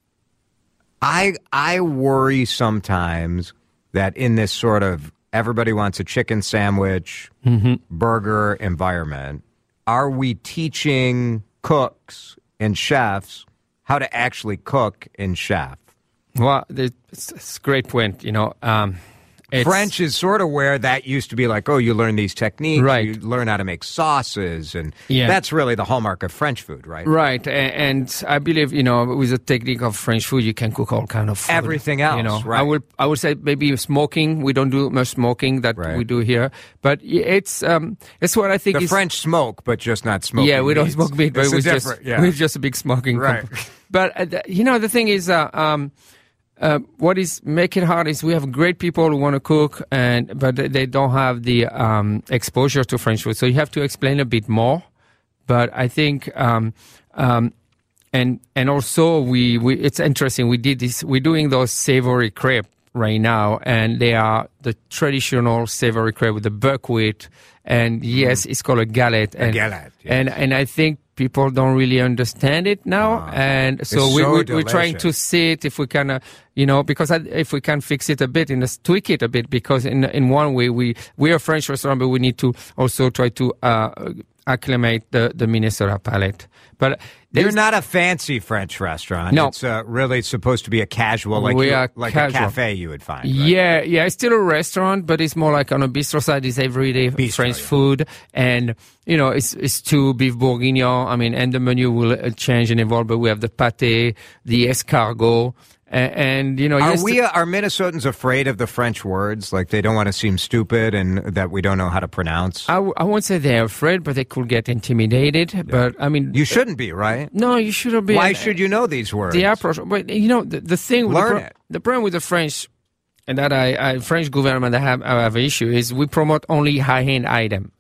Speaker 5: I I worry sometimes that in this sort of everybody wants a chicken sandwich,
Speaker 10: Mm-hmm.
Speaker 5: burger environment, are we teaching cooks and chefs how to actually cook and chef?
Speaker 10: Well, it's, it's a great point. You know, um, it's,
Speaker 5: French is sort of where that used to be like, oh, you learn these techniques,
Speaker 10: Right.
Speaker 5: you learn how to make sauces, and
Speaker 10: Yeah.
Speaker 5: that's really the hallmark of French food, right?
Speaker 10: Right, a- and I believe, you know, with the technique of French food, you can cook all kind of food.
Speaker 5: Everything else,
Speaker 10: you know.
Speaker 5: right.
Speaker 10: I would, I would say maybe smoking. We don't do much smoking that
Speaker 5: Right.
Speaker 10: we do here, but y- it's, um, it's what I think
Speaker 5: The
Speaker 10: is
Speaker 5: French smoke, but just not smoking
Speaker 10: Yeah, we don't
Speaker 5: meats.
Speaker 10: smoke meat, but
Speaker 5: It's a
Speaker 10: we're just,
Speaker 5: different- yeah.
Speaker 10: we're just a big smoking.
Speaker 5: Right.
Speaker 10: company. But uh, th- you know, the thing is, uh, um, uh, what is make it hard is we have great people who want to cook, and but they don't have the um, exposure to French food. So you have to explain a bit more. But I think, um, um, and and also we, we it's interesting. We did this. We're doing those savory crepe right now, and they are the traditional savory crepe with the buckwheat. And yes, it's called a galette. And,
Speaker 5: galette, yes.
Speaker 10: And and I think people don't really understand it now.
Speaker 5: Ah,
Speaker 10: and so,
Speaker 5: it's
Speaker 10: we,
Speaker 5: so
Speaker 10: we, we're trying to
Speaker 5: delicious.
Speaker 10: see it if we can, uh, you know, because I, if we can fix it a bit and just tweak it a bit, because in in one way we we are a French restaurant, but we need to also try to uh, acclimate the the Minnesota palate. But
Speaker 5: You're
Speaker 10: there's
Speaker 5: not a fancy French restaurant.
Speaker 10: No.
Speaker 5: It's uh, really supposed to be a casual, like,
Speaker 10: We
Speaker 5: you-
Speaker 10: are
Speaker 5: like
Speaker 10: casual.
Speaker 5: a cafe you would find. Right?
Speaker 10: Yeah, yeah, it's still a restaurant, but it's more like on a bistro side. It's everyday
Speaker 5: Bistro,
Speaker 10: French
Speaker 5: yeah.
Speaker 10: food, and you know, it's it's two beef bourguignon. I mean, and the menu will uh, change and evolve. But we have the pâté, the escargot, and, and you know,
Speaker 5: Are
Speaker 10: yes-
Speaker 5: we uh, are Minnesotans afraid of the French words? Like, they don't want to seem stupid and that we don't know how to pronounce?
Speaker 10: I, w- I won't say they're afraid, but they could get intimidated. But I mean,
Speaker 5: You shouldn't be, right?
Speaker 10: no, you shouldn't be.
Speaker 5: Why should you know these words?
Speaker 10: The approach, but you know, the, the thing, with
Speaker 5: Learn
Speaker 10: the, pro-
Speaker 5: it.
Speaker 10: the problem with the French, and that I, I French government that have, I have an issue is we promote only high end item.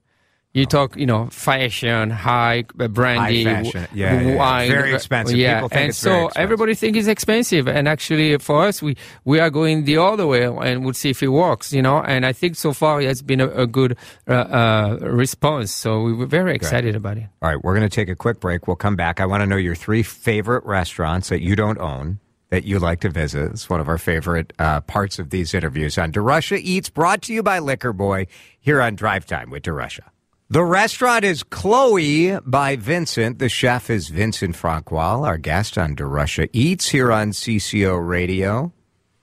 Speaker 10: You talk, you know, fashion, high uh, brandy,
Speaker 5: High fashion. Yeah, yeah, yeah.
Speaker 10: wine,
Speaker 5: Very expensive.
Speaker 10: Yeah,
Speaker 5: People think
Speaker 10: and
Speaker 5: it's
Speaker 10: so
Speaker 5: very expensive.
Speaker 10: everybody think it's expensive, and actually for us, we we are going the other way, and we'll see if it works, you know. And I think so far it has been a, a good uh, uh, response, so we were very excited about it.
Speaker 5: All right, we're going to take a quick break. We'll come back. I want to know your three favorite restaurants that you don't own, that you like to visit. It's one of our favorite uh, parts of these interviews on DeRusha Eats, brought to you by Liquor Boy, here on Drive Time with DeRusha. The restaurant is Chloe by Vincent. The chef is Vincent Francois, our guest on DeRusha Eats here on C C O Radio.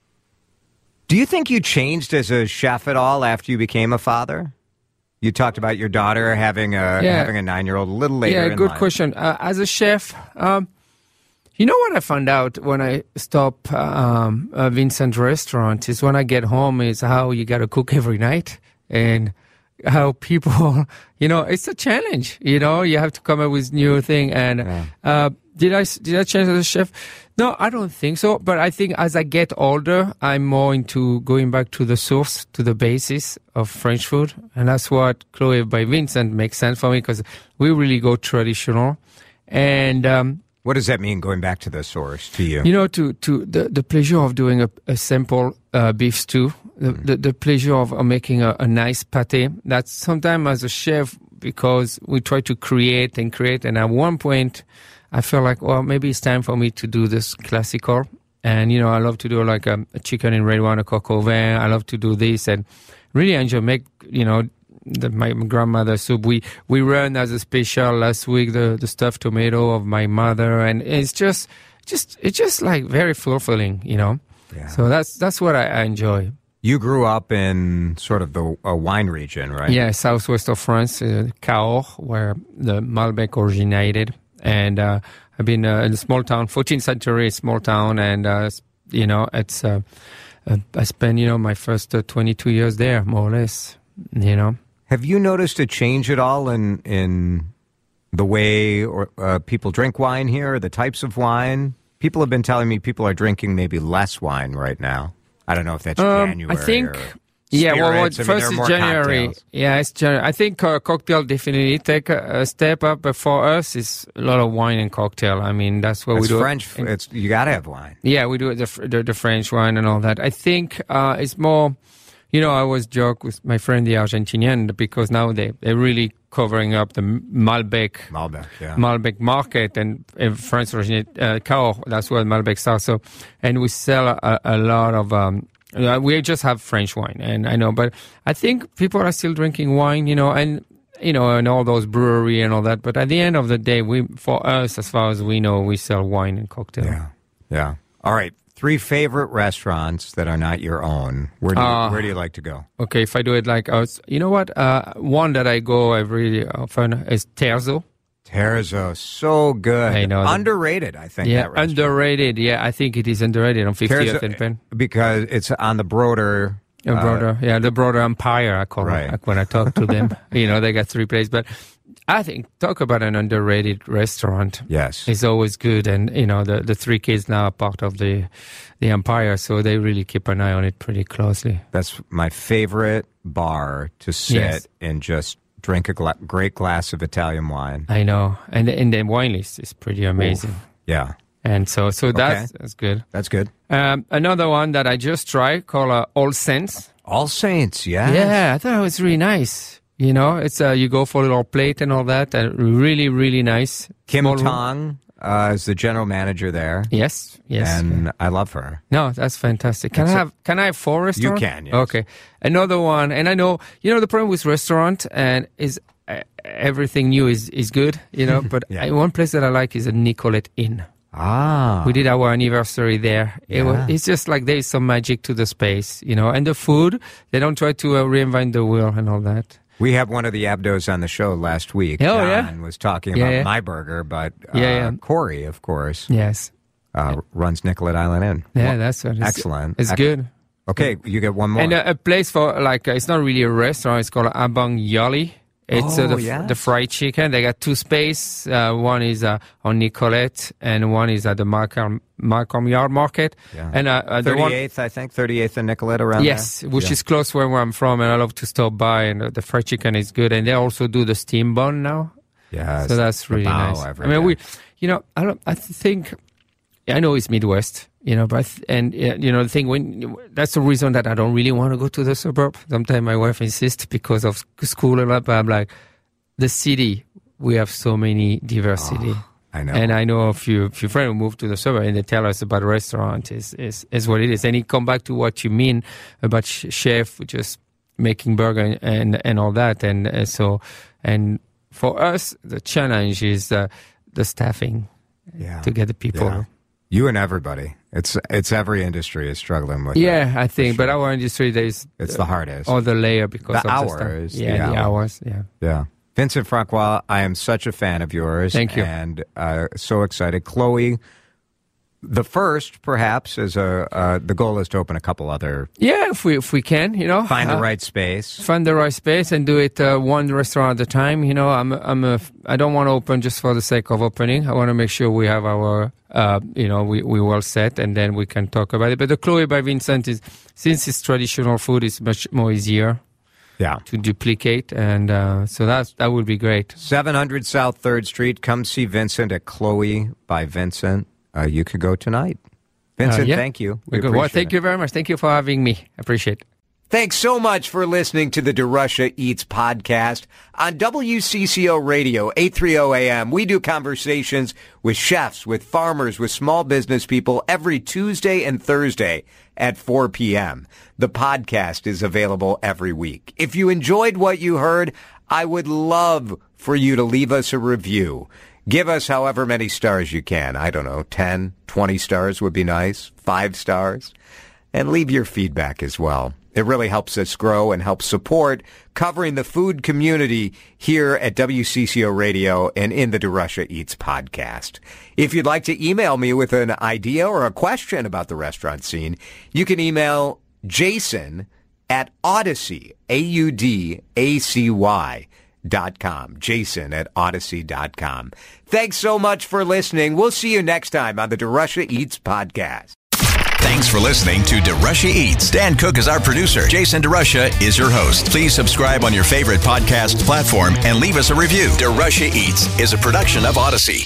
Speaker 5: Do you think you changed as a chef at all after you became a father? You talked about your daughter having a
Speaker 10: Yeah.
Speaker 5: having a nine-year-old a little later
Speaker 10: Yeah,
Speaker 5: in
Speaker 10: good
Speaker 5: life.
Speaker 10: question. Uh, as a chef, um, you know what I found out when I stopped um, a Vincent restaurant is when I get home is how you got to cook every night and how people, you know, it's a challenge. You know, you have to come up with new thing. And
Speaker 5: Yeah.
Speaker 10: uh, did I did I change as a chef? No, I don't think so. But I think as I get older, I'm more into going back to the source, to the basis of French food, and that's what Chloe by Vincent makes sense for me because we really go traditional. And um,
Speaker 5: What does that mean, going back to the source, to you?
Speaker 10: you know, to to the, the pleasure of doing a, a simple uh, beef stew, the, the the pleasure of, of making a, a nice pate. That's sometimes as a chef because we try to create and create, and at one point, I feel like, well, maybe it's time for me to do this classical. And you know, I love to do like a, a chicken in red wine, a coq au vin. I love to do this, and really enjoy make you know. The, my grandmother's soup. We we ran as a special last week the, the stuffed tomato of my mother, and it's just just it's just like very fulfilling, you know.
Speaker 5: Yeah.
Speaker 10: So that's that's what I, I enjoy.
Speaker 5: You grew up in sort of the uh, wine region, right?
Speaker 10: Yeah, southwest of France, uh, Cahors, where the Malbec originated, and uh, I've been uh, in a small town, fourteenth century small town, and uh, you know it's uh, uh, I spent you know my first uh, twenty-two years there, more or less, you know.
Speaker 5: Have you noticed a change at all in in the way or uh, people drink wine here, the types of wine? People have been telling me people are drinking maybe less wine right now. I don't know if that's
Speaker 10: Um,
Speaker 5: January.
Speaker 10: I think,
Speaker 5: or
Speaker 10: yeah. Well, well
Speaker 5: spirits. I mean,
Speaker 10: first
Speaker 5: there are
Speaker 10: is
Speaker 5: more
Speaker 10: January.
Speaker 5: cocktails.
Speaker 10: Yeah, it's January. I think uh, cocktail definitely take a, a step up, but for us, it's a lot of wine and cocktail. I mean, that's what
Speaker 5: It's
Speaker 10: we do.
Speaker 5: French. It's you got to have wine.
Speaker 10: Yeah, we do it, the, fr- the the French wine and all that. I think uh, it's more. You know, I always joke with my friend the Argentinian because now they they're really covering up the Malbec.
Speaker 5: Malbec, yeah.
Speaker 10: Malbec market and uh, France originate uh, Cahors. That's where Malbec starts. So, and we sell a, a lot of. Um, uh, we just have French wine, and I know, but I think people are still drinking wine. You know, and you know, and all those brewery and all that. But at the end of the day, we for us, as far as we know, we sell wine and cocktail.
Speaker 5: Yeah, yeah. All right. Three favorite restaurants that are not your own. Where do you,
Speaker 10: Uh,
Speaker 5: where do you like to go?
Speaker 10: Okay, if I do it like us, you know what? Uh, one that I go every often is Terzo.
Speaker 5: Terzo, so good.
Speaker 10: I know.
Speaker 5: Underrated, I think.
Speaker 10: Yeah,
Speaker 5: that restaurant.
Speaker 10: underrated. Yeah, I think it is underrated on fiftieth
Speaker 5: Terzo,
Speaker 10: and Penn.
Speaker 5: because it's on the Broader.
Speaker 10: The
Speaker 5: uh,
Speaker 10: broader, yeah, the broader empire. I call
Speaker 5: Right.
Speaker 10: it like when I talk to them. You know, they got three places, but I think talk about an underrated restaurant.
Speaker 5: Yes,
Speaker 10: It's always good, and you know the the three kids now are part of the the empire, so they really keep an eye on it pretty closely.
Speaker 5: that's my favorite bar to sit
Speaker 10: Yes.
Speaker 5: and just drink a gla- great glass of Italian wine.
Speaker 10: I know, and and the wine list is pretty amazing.
Speaker 5: Oof. Yeah,
Speaker 10: And so so that's that's good.
Speaker 5: that's good.
Speaker 10: Um, another one that I just tried called uh, All Saints.
Speaker 5: All Saints, yes.
Speaker 10: Yeah, I thought it was really nice. You know, it's uh, you go for a little plate and all that, and really, really nice.
Speaker 5: Kim
Speaker 10: Small room.
Speaker 5: Tong uh, is the general manager there.
Speaker 10: Yes, yes.
Speaker 5: And I love her.
Speaker 10: No, that's fantastic. Can
Speaker 5: That's
Speaker 10: I
Speaker 5: a-
Speaker 10: have can I have four restaurants?
Speaker 5: can, yes.
Speaker 10: Okay. Another one, and I know you know the problem with restaurant and is uh, everything new is is good, you know. But
Speaker 5: Yeah.
Speaker 10: I, one place that I like is a Nicolette Inn.
Speaker 5: Ah.
Speaker 10: We did our anniversary there. It was,
Speaker 5: Yeah.
Speaker 10: it's just like there is some magic to the space, you know. And the food, they don't try to uh, reinvent the wheel and all that.
Speaker 5: We had one of the Abdos on the show last week.
Speaker 10: Oh,
Speaker 5: John
Speaker 10: yeah?
Speaker 5: was talking
Speaker 10: Yeah,
Speaker 5: about
Speaker 10: yeah.
Speaker 5: my burger, but uh,
Speaker 10: Yeah, yeah.
Speaker 5: Corey, of course,
Speaker 10: Yes.
Speaker 5: uh, runs Nicollet Island Inn.
Speaker 10: Yeah,
Speaker 5: Well,
Speaker 10: that's what it's,
Speaker 5: excellent.
Speaker 10: It's
Speaker 5: Ex-
Speaker 10: good.
Speaker 5: Okay, you get one more.
Speaker 10: And uh, a place for like uh, it's not really a restaurant. It's called Abang Yali. It's
Speaker 5: oh,
Speaker 10: uh, the,
Speaker 5: yes.
Speaker 10: the fried chicken. They got two spaces. Uh, one is uh, on Nicolette, and one is at the Markham, Markham Yard Market.
Speaker 5: Yeah.
Speaker 10: And uh, uh, the one,
Speaker 5: thirty-eighth, I think, thirty-eighth and Nicolette around
Speaker 10: yes,
Speaker 5: there.
Speaker 10: which
Speaker 5: Yeah.
Speaker 10: is close where I'm from, and I love to stop by. And uh, the fried chicken is good, and they also do the steam bun now.
Speaker 5: Yeah,
Speaker 10: so that's really nice. I mean,
Speaker 5: day.
Speaker 10: we, you know, I don't. I think. I know it's Midwest, you know, but and uh, you know the thing when that's the reason that I don't really want to go to the suburb. Sometimes my wife insists because of school a lot, but I'm like, the city we have so many diversity.
Speaker 5: Oh, I know,
Speaker 10: and I know a few few friends who moved to the suburb and they tell us about the restaurant is is is what it is. And you come back to what you mean about sh- chef just making burger and and, and all that, and uh, so and for us the challenge is uh, the staffing
Speaker 5: yeah.
Speaker 10: to get the people.
Speaker 5: Yeah. You and everybody. It's it's every industry is struggling with
Speaker 10: yeah,
Speaker 5: that.
Speaker 10: I think.
Speaker 5: Sure.
Speaker 10: But our industry, there's
Speaker 5: it's the hardest.
Speaker 10: All the layer because
Speaker 5: the
Speaker 10: of
Speaker 5: hours.
Speaker 10: The yeah,
Speaker 5: the,
Speaker 10: the
Speaker 5: hour.
Speaker 10: hours. Yeah.
Speaker 5: Yeah. Vincent Francois, I am such a fan of yours.
Speaker 10: Thank you.
Speaker 5: And uh, so excited. Chloe, the first, perhaps, is a uh, the goal is to open a couple other.
Speaker 10: Yeah, if we if we can, you know,
Speaker 5: find
Speaker 10: uh,
Speaker 5: the right space,
Speaker 10: find the right space, and do it uh, one restaurant at a time. You know, I'm I'm a I don't want to open just for the sake of opening. I want to make sure we have our uh, you know we we well set, and then we can talk about it. But the Chloe by Vincent is since it's traditional food, it's much more easier.
Speaker 5: Yeah.
Speaker 10: To duplicate, and uh, so that's that would be great.
Speaker 5: seven hundred South third Street. Come see Vincent at Chloe by Vincent. Uh, you could go tonight. Vincent,
Speaker 10: uh, yeah.
Speaker 5: thank you. We
Speaker 10: well, thank
Speaker 5: it.
Speaker 10: you very much. Thank you for having me. I appreciate it.
Speaker 5: Thanks so much for listening to the DeRusha Eats podcast on W C C O Radio, eight thirty A M. We do conversations with chefs, with farmers, with small business people every Tuesday and Thursday at four p.m. The podcast is available every week. If you enjoyed what you heard, I would love for you to leave us a review. Give us however many stars you can. I don't know, ten, twenty stars would be nice, five stars. And leave your feedback as well. It really helps us grow and helps support covering the food community here at W C C O Radio and in the DeRusha Eats podcast. If you'd like to email me with an idea or a question about the restaurant scene, you can email Jason at Odyssey, A U D A C Y, dot com. Jason at Odyssey dot com. Thanks so much for listening. We'll see you next time on the DeRusha Eats podcast.
Speaker 4: Thanks for listening to DeRusha Eats. Dan Cook is our producer. Jason DeRusha is your host. Please subscribe on your favorite podcast platform and leave us a review. DeRusha Eats is a production of Odyssey.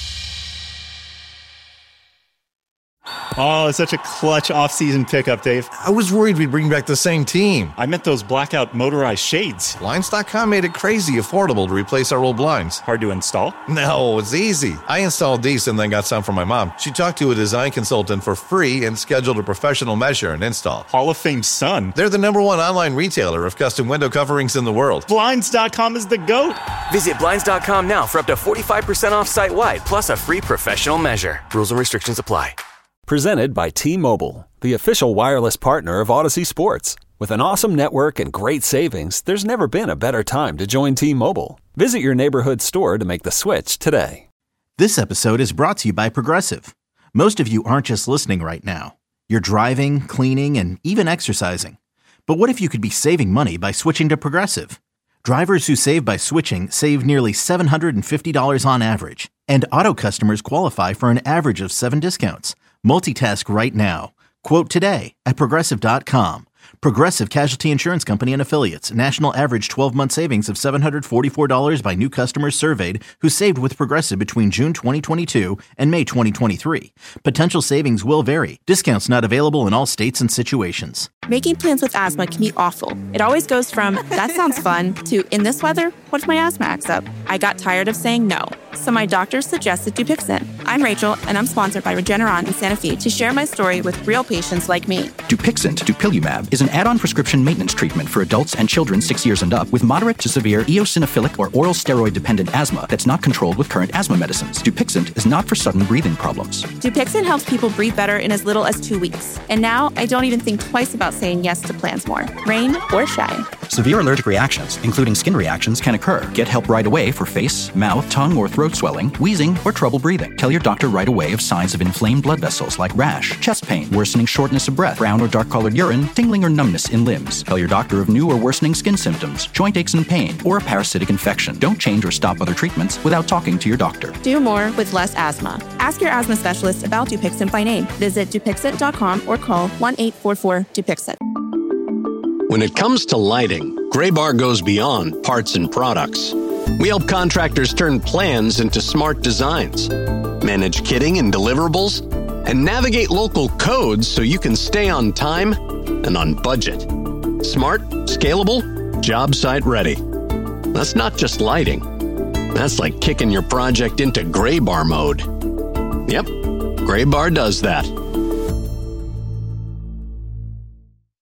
Speaker 7: Oh, it's such a clutch off-season pickup, Dave.
Speaker 8: I was worried we'd bring back the same team.
Speaker 7: I meant those blackout motorized shades.
Speaker 8: Blinds dot com made it crazy affordable to replace our old blinds.
Speaker 7: Hard to install?
Speaker 8: No, it's easy. I installed these and then got some for my mom. She talked to a design consultant for free and scheduled a professional measure and install.
Speaker 7: Hall of Fame son.
Speaker 8: They're the number one online retailer of custom window coverings in the world.
Speaker 7: Blinds dot com is the GOAT.
Speaker 9: Visit Blinds dot com now for up to forty-five percent off site-wide, plus a free professional measure. Rules and restrictions apply.
Speaker 11: Presented by T-Mobile, the official wireless partner of Odyssey Sports. With an awesome network and great savings, there's never been a better time to join T-Mobile. Visit your neighborhood store to make the switch today.
Speaker 12: This episode is brought to you by Progressive. Most of you aren't just listening right now. You're driving, cleaning, and even exercising. But what if you could be saving money by switching to Progressive? Drivers who save by switching save nearly seven hundred fifty dollars on average. And auto customers qualify for an average of seven discounts. Multitask right now. Quote today at Progressive dot com. Progressive Casualty Insurance Company and Affiliates. National average twelve-month savings of seven hundred forty-four dollars by new customers surveyed who saved with Progressive between June twenty twenty-two and May twenty twenty-three. Potential savings will vary. Discounts not available in all states and situations.
Speaker 13: Making plans with asthma can be awful. It always goes from, that sounds fun, to, in this weather, what if my asthma acts up? I got tired of saying no, so my doctor suggested Dupixent. I'm Rachel, and I'm sponsored by Regeneron in Santa Fe to share my story with real patients like me.
Speaker 14: Dupixent, dupilumab, is an add-on prescription maintenance treatment for adults and children six years and up with moderate to severe eosinophilic or oral steroid-dependent asthma that's not controlled with current asthma medicines. Dupixent is not for sudden breathing problems.
Speaker 13: Dupixent helps people breathe better in as little as two weeks. And now I don't even think twice about saying yes to plans more, rain or shine.
Speaker 14: Severe allergic reactions, including skin reactions, can occur. Get help right away for face, mouth, tongue, or throat swelling, wheezing, or trouble breathing. Tell your doctor right away of signs of inflamed blood vessels like rash, chest pain, worsening shortness of breath, brown or dark-colored urine, tingling or numbness in limbs. Tell your doctor of new or worsening skin symptoms, joint aches and pain, or a parasitic infection. Don't change or stop other treatments without talking to your doctor.
Speaker 13: Do more with less asthma. Ask your asthma specialist about Dupixent by name. Visit Dupixent dot com or call one eight four four Dupixent.
Speaker 15: When it comes to lighting, Graybar goes beyond parts and products. We help contractors turn plans into smart designs, manage kitting and deliverables, and navigate local codes so you can stay on time and on budget. Smart, scalable, job site ready. That's not just lighting. That's like kicking your project into Graybar mode. Yep, Graybar does that.